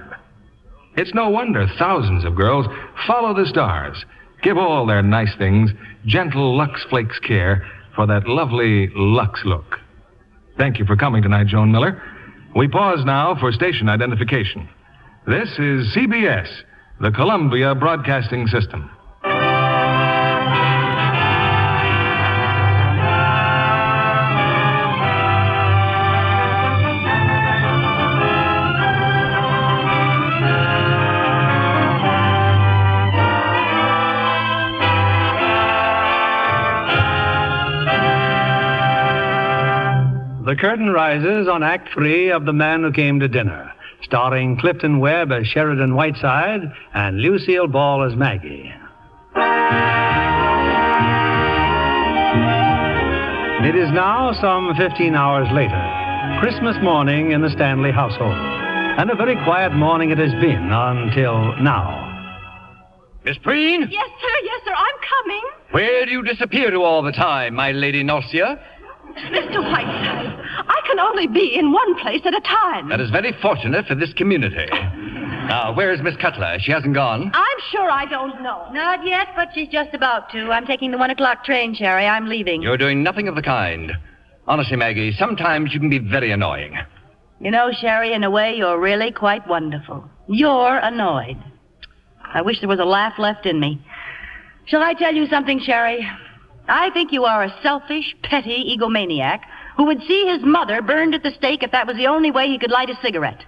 It's no wonder thousands of girls follow the stars, give all their nice things gentle Lux Flakes care for that lovely Lux look. Thank you for coming tonight, Joan Miller. We pause now for station identification. This is C B S, the Columbia Broadcasting System. The curtain rises on Act Three of The Man Who Came to Dinner, starring Clifton Webb as Sheridan Whiteside and Lucille Ball as Maggie. It is now some fifteen hours later, Christmas morning in the Stanley household, and a very quiet morning it has been until now. Miss Preen? Yes, sir, yes, sir. Where do you disappear to all the time, my Lady Norcia? Mister Whiteside, I can only be in one place at a time. That is very fortunate for this community. Now, where is Miss Cutler? She hasn't gone. I'm sure I don't know. Not yet, but she's just about to. I'm taking the one o'clock train, Sherry. I'm leaving. You're doing nothing of the kind. Honestly, Maggie, sometimes you can be very annoying. You know, Sherry, in a way, you're really quite wonderful. You're annoyed. I wish there was a laugh left in me. Shall I tell you something, Sherry? I think you are a selfish, petty egomaniac who would see his mother burned at the stake if that was the only way he could light a cigarette.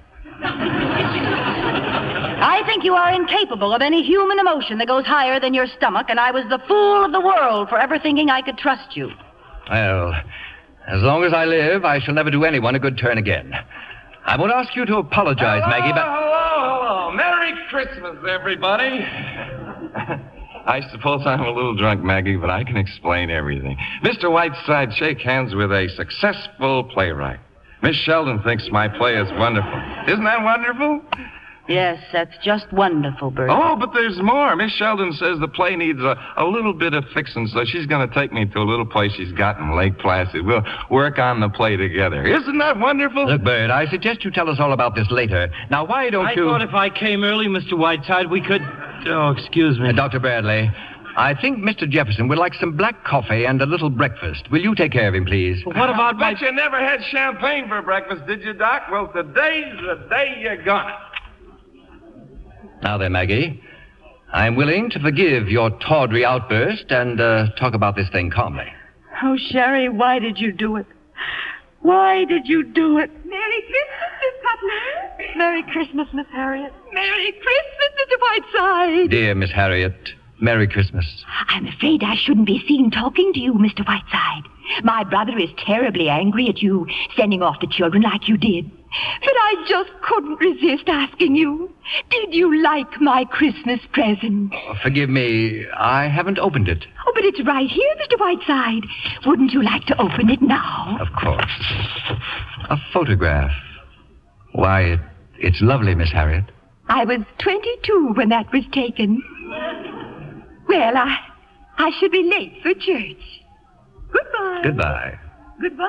I think you are incapable of any human emotion that goes higher than your stomach, and I was the fool of the world for ever thinking I could trust you. Well, as long as I live, I shall never do anyone a good turn again. I won't ask you to apologize, hello, Maggie, but... Hello, hello. Merry Christmas, everybody. I suppose I'm a little drunk, Maggie, but I can explain everything. Mister Whiteside, shake hands with a successful playwright. Miss Sheldon thinks my play is wonderful. Isn't that wonderful? Yes, that's just wonderful, Bert. Oh, but there's more. Miss Sheldon says the play needs a, a little bit of fixing, so she's going to take me to a little place she's got in Lake Placid. We'll work on the play together. Isn't that wonderful? Look, Bert, I suggest you tell us all about this later. Now, why don't I you... I thought if I came early, Mister Whiteside, we could... Oh, excuse me. Uh, Doctor Bradley, I think Mister Jefferson would like some black coffee and a little breakfast. Will you take care of him, please? Well, what about my... I bet you never had champagne for breakfast, did you, Doc? Well, today's the day you're gonna. Now then, Maggie, I'm willing to forgive your tawdry outburst and uh, talk about this thing calmly. Oh, Sherry, why did you do it? Why did you do it? Merry Christmas, Miss Cutler. Merry Christmas, Miss Harriet. Merry Christmas, Mister Whiteside. Dear Miss Harriet, Merry Christmas. I'm afraid I shouldn't be seen talking to you, Mister Whiteside. My brother is terribly angry at you sending off the children like you did. But I just couldn't resist asking you, did you like my Christmas present? Oh, forgive me, I haven't opened it. Oh, but it's right here, Mister Whiteside. Wouldn't you like to open it now? Of course. A photograph. Why, it, it's lovely, Miss Harriet. I was twenty-two when that was taken. Well, I, I should be late for church. Goodbye. Goodbye. Goodbye.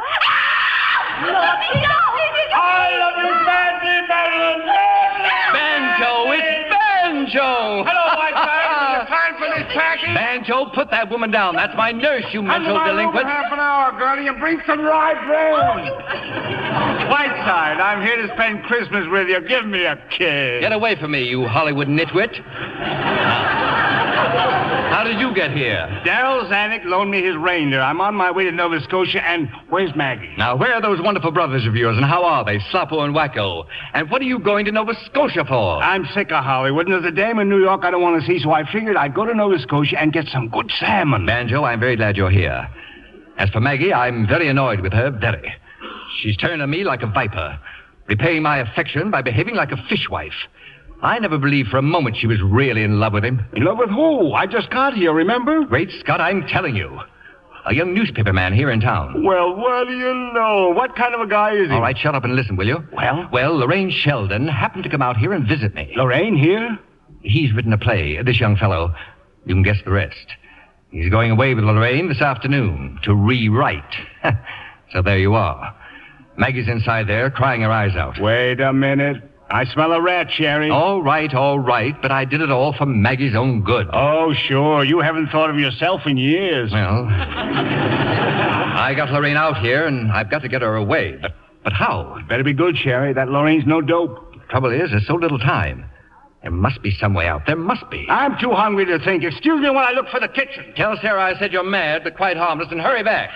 I love you badly, Marilyn. Banjo, it's Banjo. Hello, Whiteside. Is it time for this package? Banjo, put that woman down. That's my nurse, you mental I'm delinquent. half an hour, girlie, and bring some rye bread. Whiteside, I'm here to spend Christmas with you. Give me a kiss. Get away from me, you Hollywood nitwit. How did you get here? Darrell Zanuck loaned me his reindeer. I'm on my way to Nova Scotia, and where's Maggie? Now, where are those wonderful brothers of yours, and how are they, Sloppo and Wacko? And what are you going to Nova Scotia for? I'm sick of Hollywood, and there's a dame in New York I don't want to see, so I figured I'd go to Nova Scotia and get some good salmon. Banjo, I'm very glad you're here. As for Maggie, I'm very annoyed with her, very. She's turned on me like a viper, repaying my affection by behaving like a fishwife. I never believed for a moment she was really in love with him. In love with who? I just got here, remember? Great Scott, I'm telling you. A young newspaper man here in town. Well, what do you know? What kind of a guy is he? All right, shut up and listen, will you? Well? Well, Lorraine Sheldon happened to come out here and visit me. Lorraine here? He's written a play, this young fellow. You can guess the rest. He's going away with Lorraine this afternoon to rewrite. So there you are. Maggie's inside there, crying her eyes out. Wait a minute. I smell a rat, Sherry. All right, all right, but I did it all for Maggie's own good. Oh, sure. You haven't thought of yourself in years. Well, I got Lorraine out here, and I've got to get her away. But but how? Better be good, Sherry. That Lorraine's no dope. The trouble is, there's so little time. There must be some way out. There must be. I'm too hungry to think. Excuse me while I look for the kitchen. Tell Sarah I said you're mad, but quite harmless, and hurry back.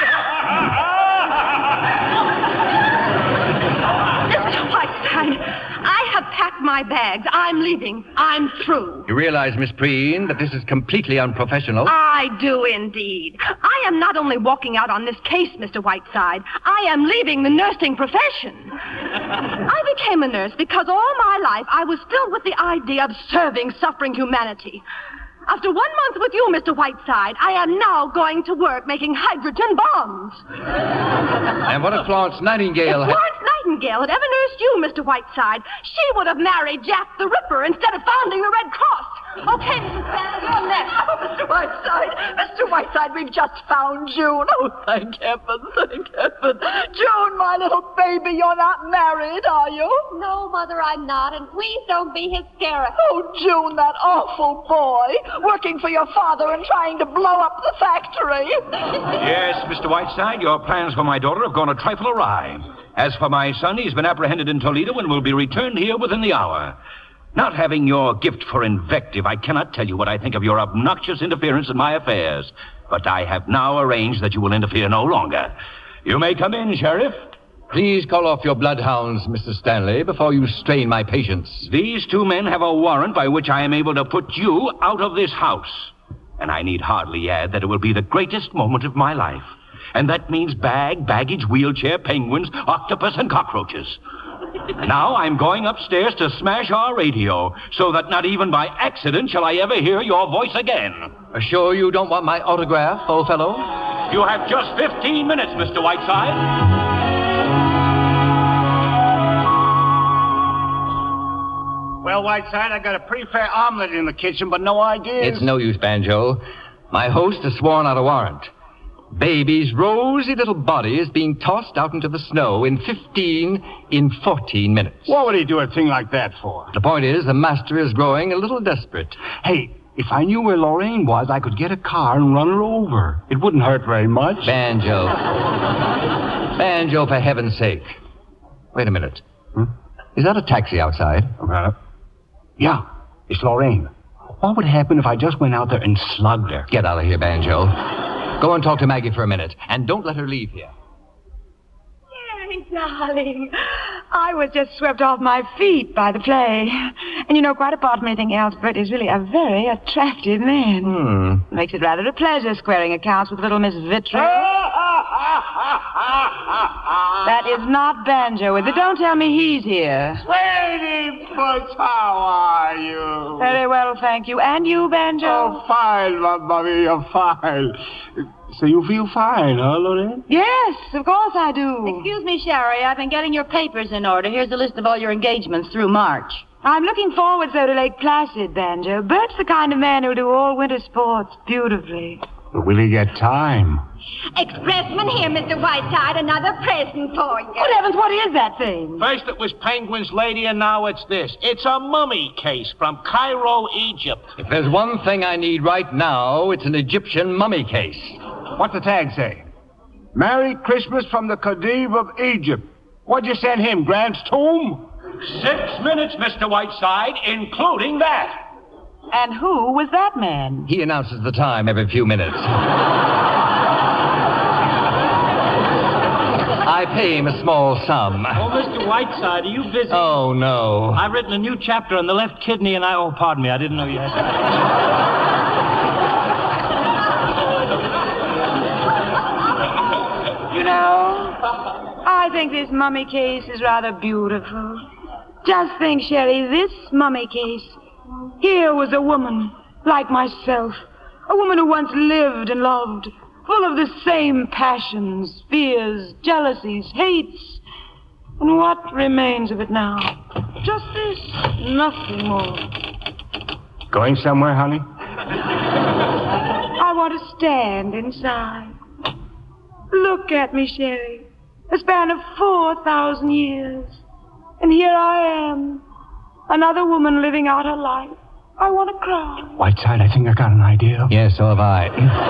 Mister Whiteside, I have packed my bags. I'm leaving. I'm through. You realize, Miss Preen, that this is completely unprofessional? I do indeed. I am not only walking out on this case, Mister Whiteside, I am leaving the nursing profession. I became a nurse because all my life I was filled with the idea of serving suffering humanity. After one month with you, Mister Whiteside, I am now going to work making hydrogen bombs. And what if Florence Nightingale If had... Florence Nightingale had ever nursed you, Mister Whiteside, she would have married Jack the Ripper instead of founding the Red Cross. Okay, Missus Banner, you're next. Oh, Mister Whiteside, Mister Whiteside, we've just found June. Oh, thank heaven, thank heaven. June, my little baby, you're not married, are you? No, Mother, I'm not, and please don't be hysterical. Oh, June, that awful boy, working for your father and trying to blow up the factory. Yes, Mister Whiteside, your plans for my daughter have gone a trifle awry. As for my son, he's been apprehended in Toledo and will be returned here within the hour. Not having your gift for invective, I cannot tell you what I think of your obnoxious interference in my affairs. But I have now arranged that you will interfere no longer. You may come in, Sheriff. Please call off your bloodhounds, Mister Stanley, before you strain my patience. These two men have a warrant by which I am able to put you out of this house. And I need hardly add that it will be the greatest moment of my life. And that means bag, baggage, wheelchair, penguins, octopus, and cockroaches. Now I'm going upstairs to smash our radio, so that not even by accident shall I ever hear your voice again. Sure you don't want my autograph, old fellow? You have just fifteen minutes, Mister Whiteside. Well, Whiteside, I got a pretty fair omelet in the kitchen, but no ideas. It's no use, Banjo. My host has sworn out a warrant. Baby's rosy little body is being tossed out into the snow in fifteen, in fourteen minutes. What would he do a thing like that for? The point is, the master is growing a little desperate. Hey, if I knew where Lorraine was, I could get a car and run her over. It wouldn't hurt very much. Banjo. Banjo, for heaven's sake. Wait a minute. Hmm? Is that a taxi outside? Uh, yeah, it's Lorraine. What would happen if I just went out there and slugged her? Get out of here, Banjo. Go and talk to Maggie for a minute, and don't let her leave here. Jerry, darling, I was just swept off my feet by the play. And you know, quite apart from anything else, Bert is really a very attractive man. Hmm. Makes it rather a pleasure squaring accounts with little Miss Vittry. That is not Banjo, is it? Don't tell me he's here. Lady Puss, how are you? Very well, thank you. And you, Banjo? Oh, fine, Mamma Mia, fine. So you feel fine, huh, Lorraine? Yes, of course I do. Excuse me, Sherry. I've been getting your papers in order. Here's a list of all your engagements through March. I'm looking forward, so, to Lake Placid, Banjo. Bert's the kind of man who'll do all winter sports beautifully. But will he get time? Expressman here, Mister Whiteside. Another present for you. Good heavens, what is that thing? First it was Penguins, lady, and now it's this. It's a mummy case from Cairo, Egypt. If there's one thing I need right now, it's an Egyptian mummy case. What's the tag say? Merry Christmas from the Khedive of Egypt. What'd you send him, Grant's tomb? Six minutes, Mister Whiteside, including that. And who was that man? He announces the time every few minutes. I pay him a small sum. Oh, Mister Whiteside, are you busy? Oh, no. I've written a new chapter on the left kidney, and I... Oh, pardon me, I didn't know you had that. You know, I think this mummy case is rather beautiful. Just think, Sherry, this mummy case. Here was a woman, like myself. A woman who once lived and loved, full of the same passions, fears, jealousies, hates. And what remains of it now? Just this, nothing more. Going somewhere, honey? I want to stand inside. Look at me, Sherry. A span of four thousand years. And here I am. Another woman living out her life. I want to cry. Whiteside, I think I got an idea. Yes, so have I.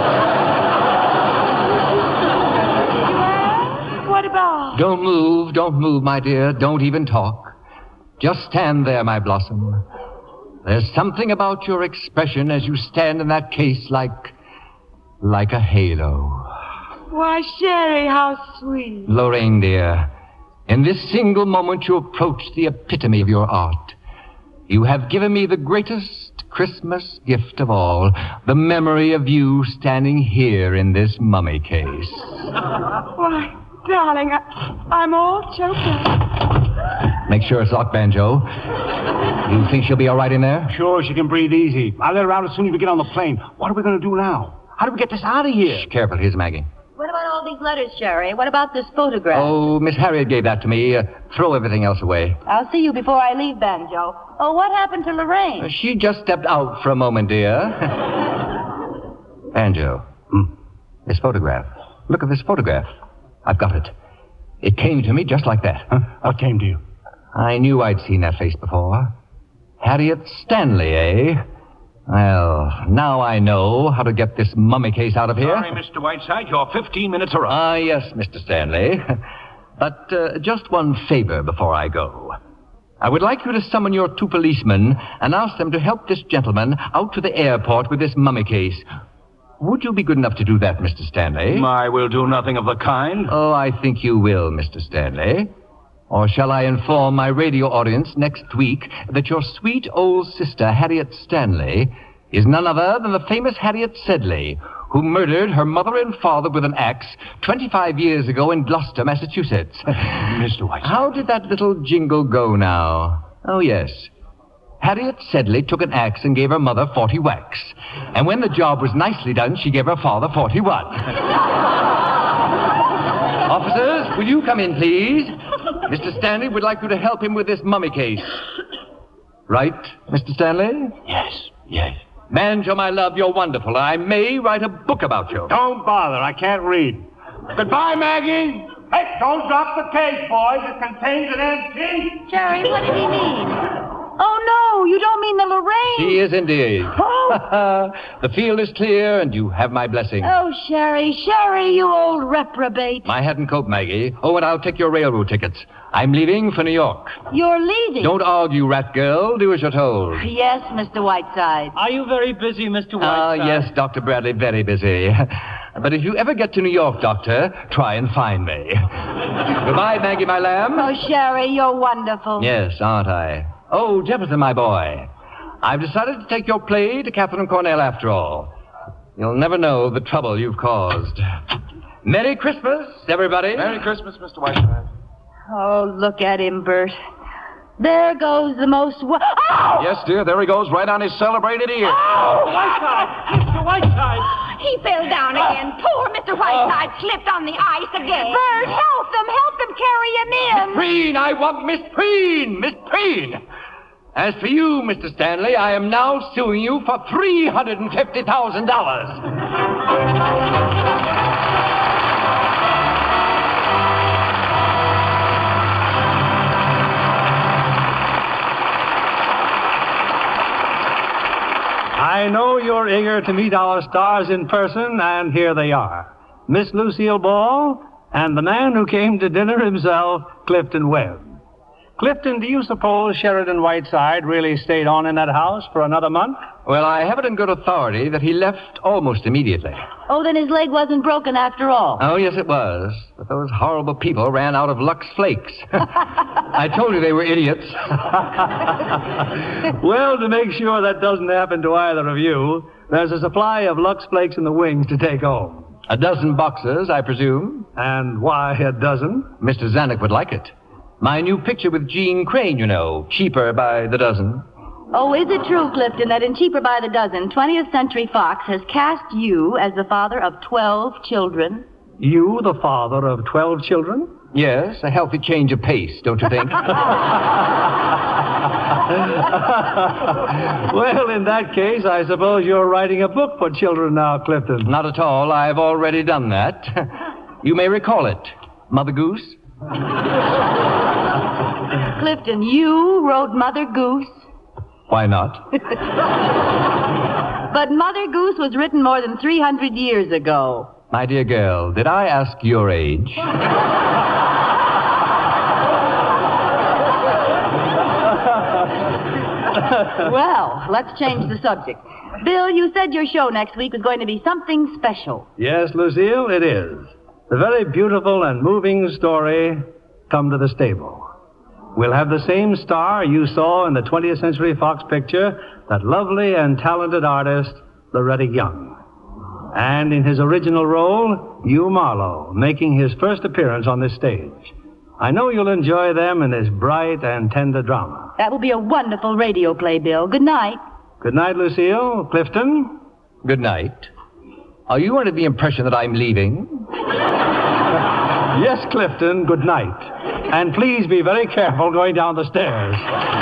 What about? Don't move, don't move, my dear. Don't even talk. Just stand there, my blossom. There's something about your expression as you stand in that case like... like a halo. Why, Sherry, how sweet. Lorraine, dear, in this single moment you approach the epitome of your art. You have given me the greatest Christmas gift of all, the memory of you standing here in this mummy case. Why, darling, I, I'm all choked up. Make sure it's locked, Banjo. You think she'll be all right in there? Sure, she can breathe easy. I'll let her out as soon as we get on the plane. What are we going to do now? How do we get this out of here? Shh, careful. Here's Maggie. What about all all these letters, Sherry. What about this photograph? Oh, Miss Harriet gave that to me. Uh, throw everything else away. I'll see you before I leave, Banjo. Oh, what happened to Lorraine? Uh, she just stepped out for a moment, dear. Banjo. Hmm. This photograph. Look at this photograph. I've got it. It came to me just like that. Huh? What came to you? I knew I'd seen that face before. Harriet Stanley, eh? Well, now I know how to get this mummy case out of here. Sorry, Mister Whiteside, your fifteen minutes are up. Ah, yes, Mister Stanley. But uh, just one favor before I go. I would like you to summon your two policemen and ask them to help this gentleman out to the airport with this mummy case. Would you be good enough to do that, Mister Stanley? I will do nothing of the kind. Oh, I think you will, Mister Stanley. Or shall I inform my radio audience next week that your sweet old sister, Harriet Stanley, is none other than the famous Harriet Sedley, who murdered her mother and father with an axe twenty-five years ago in Gloucester, Massachusetts. Mister Whiteside. How did that little jingle go now? Oh, yes. Harriet Sedley took an axe and gave her mother forty whacks. And when the job was nicely done, she gave her father forty-one. Officers, will you come in, please? Mister Stanley would like you to help him with this mummy case. Right, Mister Stanley? Yes, yes. Banjo, my love, you're wonderful. I may write a book about you. Don't bother. I can't read. Goodbye, Maggie. Hey, don't drop the case, boys. It contains an antique. Jerry, what did he mean? Oh, no, you don't mean the Lorraine. She is indeed. Oh. The field is clear, and you have my blessing. Oh, Sherry, Sherry, you old reprobate. My hat and coat, Maggie. Oh, and I'll take your railroad tickets. I'm leaving for New York. You're leaving? Don't argue, rat girl. Do as you're told. Yes, Mister Whiteside. Are you very busy, Mister Ah, Whiteside? uh, yes, Doctor Bradley, very busy. But if you ever get to New York, Doctor, try and find me. Goodbye, Maggie, my lamb. Oh, Sherry, you're wonderful. Yes, aren't I? Oh, Jefferson, my boy. I've decided to take your play to Catherine Cornell after all. You'll never know the trouble you've caused. Merry Christmas, everybody. Merry Christmas, Mister Whiteside. Oh, look at him, Bert. There goes the most... Wo- oh! Yes, dear, there he goes, right on his celebrated ear. Oh, Whiteside! Mister Whiteside! He fell down again. Poor Mister Whiteside slipped on the ice again. Bert, help them. Help them carry him in. Preen, I want Miss Preen. Miss Preen. As for you, Mister Stanley, I am now suing you for three hundred fifty thousand dollars. I know you're eager to meet our stars in person, and here they are. Miss Lucille Ball and the man who came to dinner himself, Clifton Webb. Clifton, do you suppose Sheridan Whiteside really stayed on in that house for another month? Well, I have it in good authority that he left almost immediately. Oh, then his leg wasn't broken after all. Oh, yes, it was. But those horrible people ran out of Lux Flakes. I told you they were idiots. Well, to make sure that doesn't happen to either of you, there's a supply of Lux Flakes in the wings to take home. A dozen boxes, I presume. And why a dozen? Mister Zanuck would like it. My new picture with Jean Crane, you know, cheaper by the dozen. Oh, is it true, Clifton, that in Cheaper by the Dozen, twentieth Century Fox has cast you as the father of twelve children? You, the father of twelve children? Yes, a healthy change of pace, don't you think? Well, in that case, I suppose you're writing a book for children now, Clifton. Not at all. I've already done that. You may recall it. Mother Goose? Clifton, you wrote Mother Goose? Why not? But Mother Goose was written more than three hundred years ago. My dear girl, did I ask your age? Well, let's change the subject. Bill, you said your show next week was going to be something special. Yes, Lucille, it is. The very beautiful and moving story, Come to the Stable. We'll have the same star you saw in the twentieth Century Fox picture, that lovely and talented artist, Loretta Young. And in his original role, Hugh Marlowe, making his first appearance on this stage. I know you'll enjoy them in this bright and tender drama. That will be a wonderful radio play, Bill. Good night. Good night, Lucille. Clifton? Good night. Are you under the impression that I'm leaving? Yes, Clifton, good night. And please be very careful going down the stairs.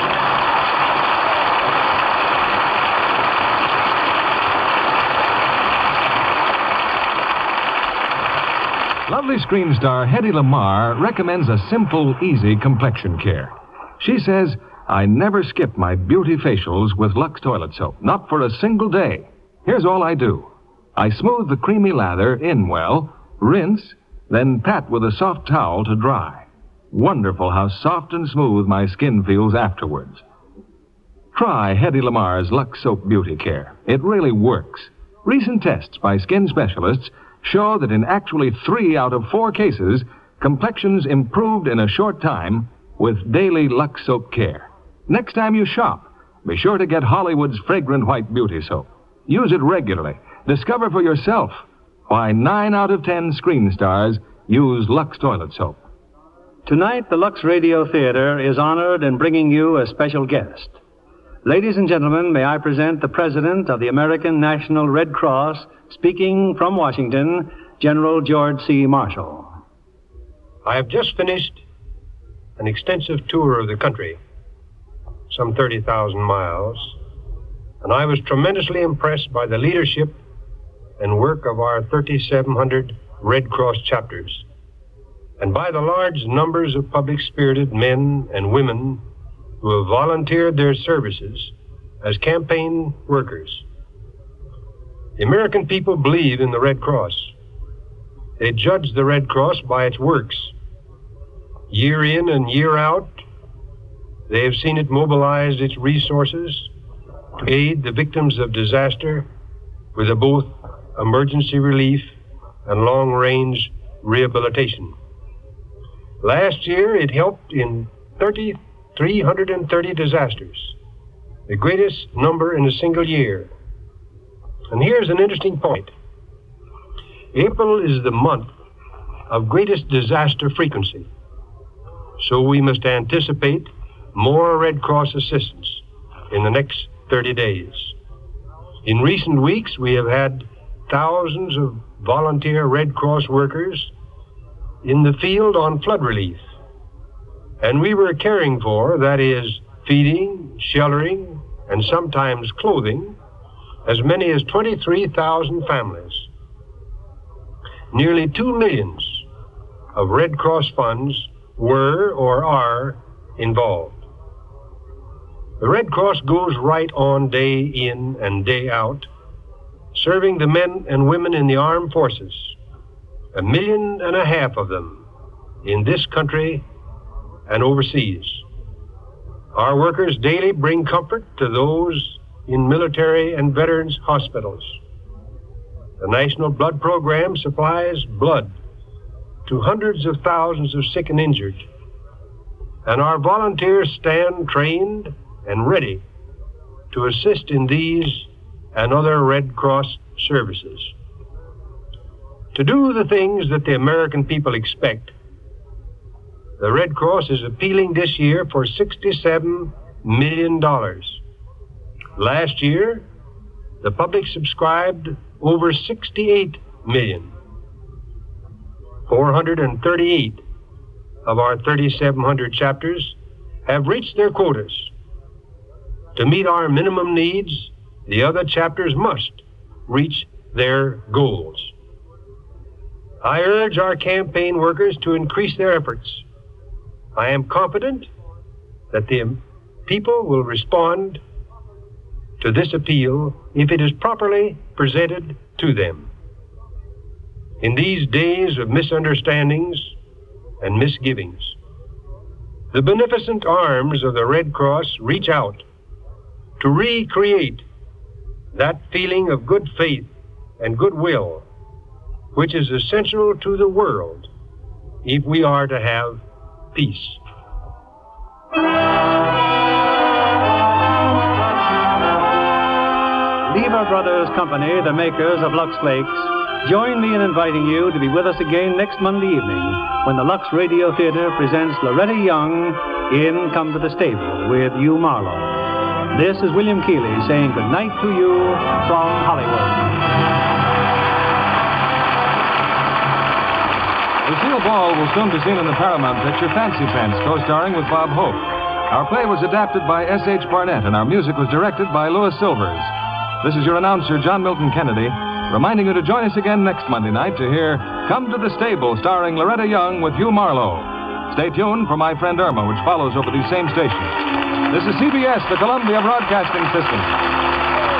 Lovely screen star Hedy Lamarr recommends a simple, easy complexion care. She says, I never skip my beauty facials with Lux toilet soap, not for a single day. Here's all I do. I smooth the creamy lather in well, rinse, then pat with a soft towel to dry. Wonderful how soft and smooth my skin feels afterwards. Try Hedy Lamarr's Lux Soap Beauty Care. It really works. Recent tests by skin specialists show that in actually three out of four cases, complexions improved in a short time with daily Lux Soap Care. Next time you shop, be sure to get Hollywood's fragrant white beauty soap. Use it regularly. Discover for yourself why nine out of ten screen stars use Lux toilet soap. Tonight, the Lux Radio Theater is honored in bringing you a special guest. Ladies and gentlemen, may I present the President of the American National Red Cross, speaking from Washington, General George C. Marshall. I have just finished an extensive tour of the country, some thirty thousand miles, and I was tremendously impressed by the leadership and work of our thirty-seven hundred Red Cross chapters, and by the large numbers of public-spirited men and women who have volunteered their services as campaign workers. The American people believe in the Red Cross. They judge the Red Cross by its works. Year in and year out, they have seen it mobilize its resources to aid the victims of disaster with a both emergency relief and long-range rehabilitation. Last year, it helped in three hundred thirty disasters, the greatest number in a single year. And here's an interesting point. April is the month of greatest disaster frequency, so we must anticipate more Red Cross assistance in the next thirty days. In recent weeks, we have had thousands of volunteer Red Cross workers in the field on flood relief. And we were caring for, that is, feeding, sheltering, and sometimes clothing, as many as twenty-three thousand families. Nearly two millions of Red Cross funds were or are involved. The Red Cross goes right on day in and day out, serving the men and women in the armed forces, a million and a half of them in this country and overseas. Our workers daily bring comfort to those in military and veterans hospitals. The National Blood Program supplies blood to hundreds of thousands of sick and injured, and our volunteers stand trained and ready to assist in these and other Red Cross services. To do the things that the American people expect, the Red Cross is appealing this year for sixty-seven million dollars. Last year, the public subscribed over sixty-eight million dollars. four hundred thirty-eight of our thirty-seven hundred chapters have reached their quotas. To meet our minimum needs, the other chapters must reach their goals. I urge our campaign workers to increase their efforts. I am confident that the people will respond to this appeal if it is properly presented to them. In these days of misunderstandings and misgivings, the beneficent arms of the Red Cross reach out to recreate that feeling of good faith and goodwill which is essential to the world if we are to have peace. Lever Brothers Company, the makers of Lux Flakes, join me in inviting you to be with us again next Monday evening when the Lux Radio Theater presents Loretta Young in Come to the Stable with Hugh Marlowe. This is William Keighley saying good night to you from Hollywood. Ball will soon be seen in the Paramount picture Fancy Pants, co-starring with Bob Hope. Our play was adapted by S H Barnett, and our music was directed by Louis Silvers. This is your announcer, John Milton Kennedy, reminding you to join us again next Monday night to hear Come to the Stable, starring Loretta Young with Hugh Marlowe. Stay tuned for My Friend Irma, which follows over these same stations. This is C B S, the Columbia Broadcasting System.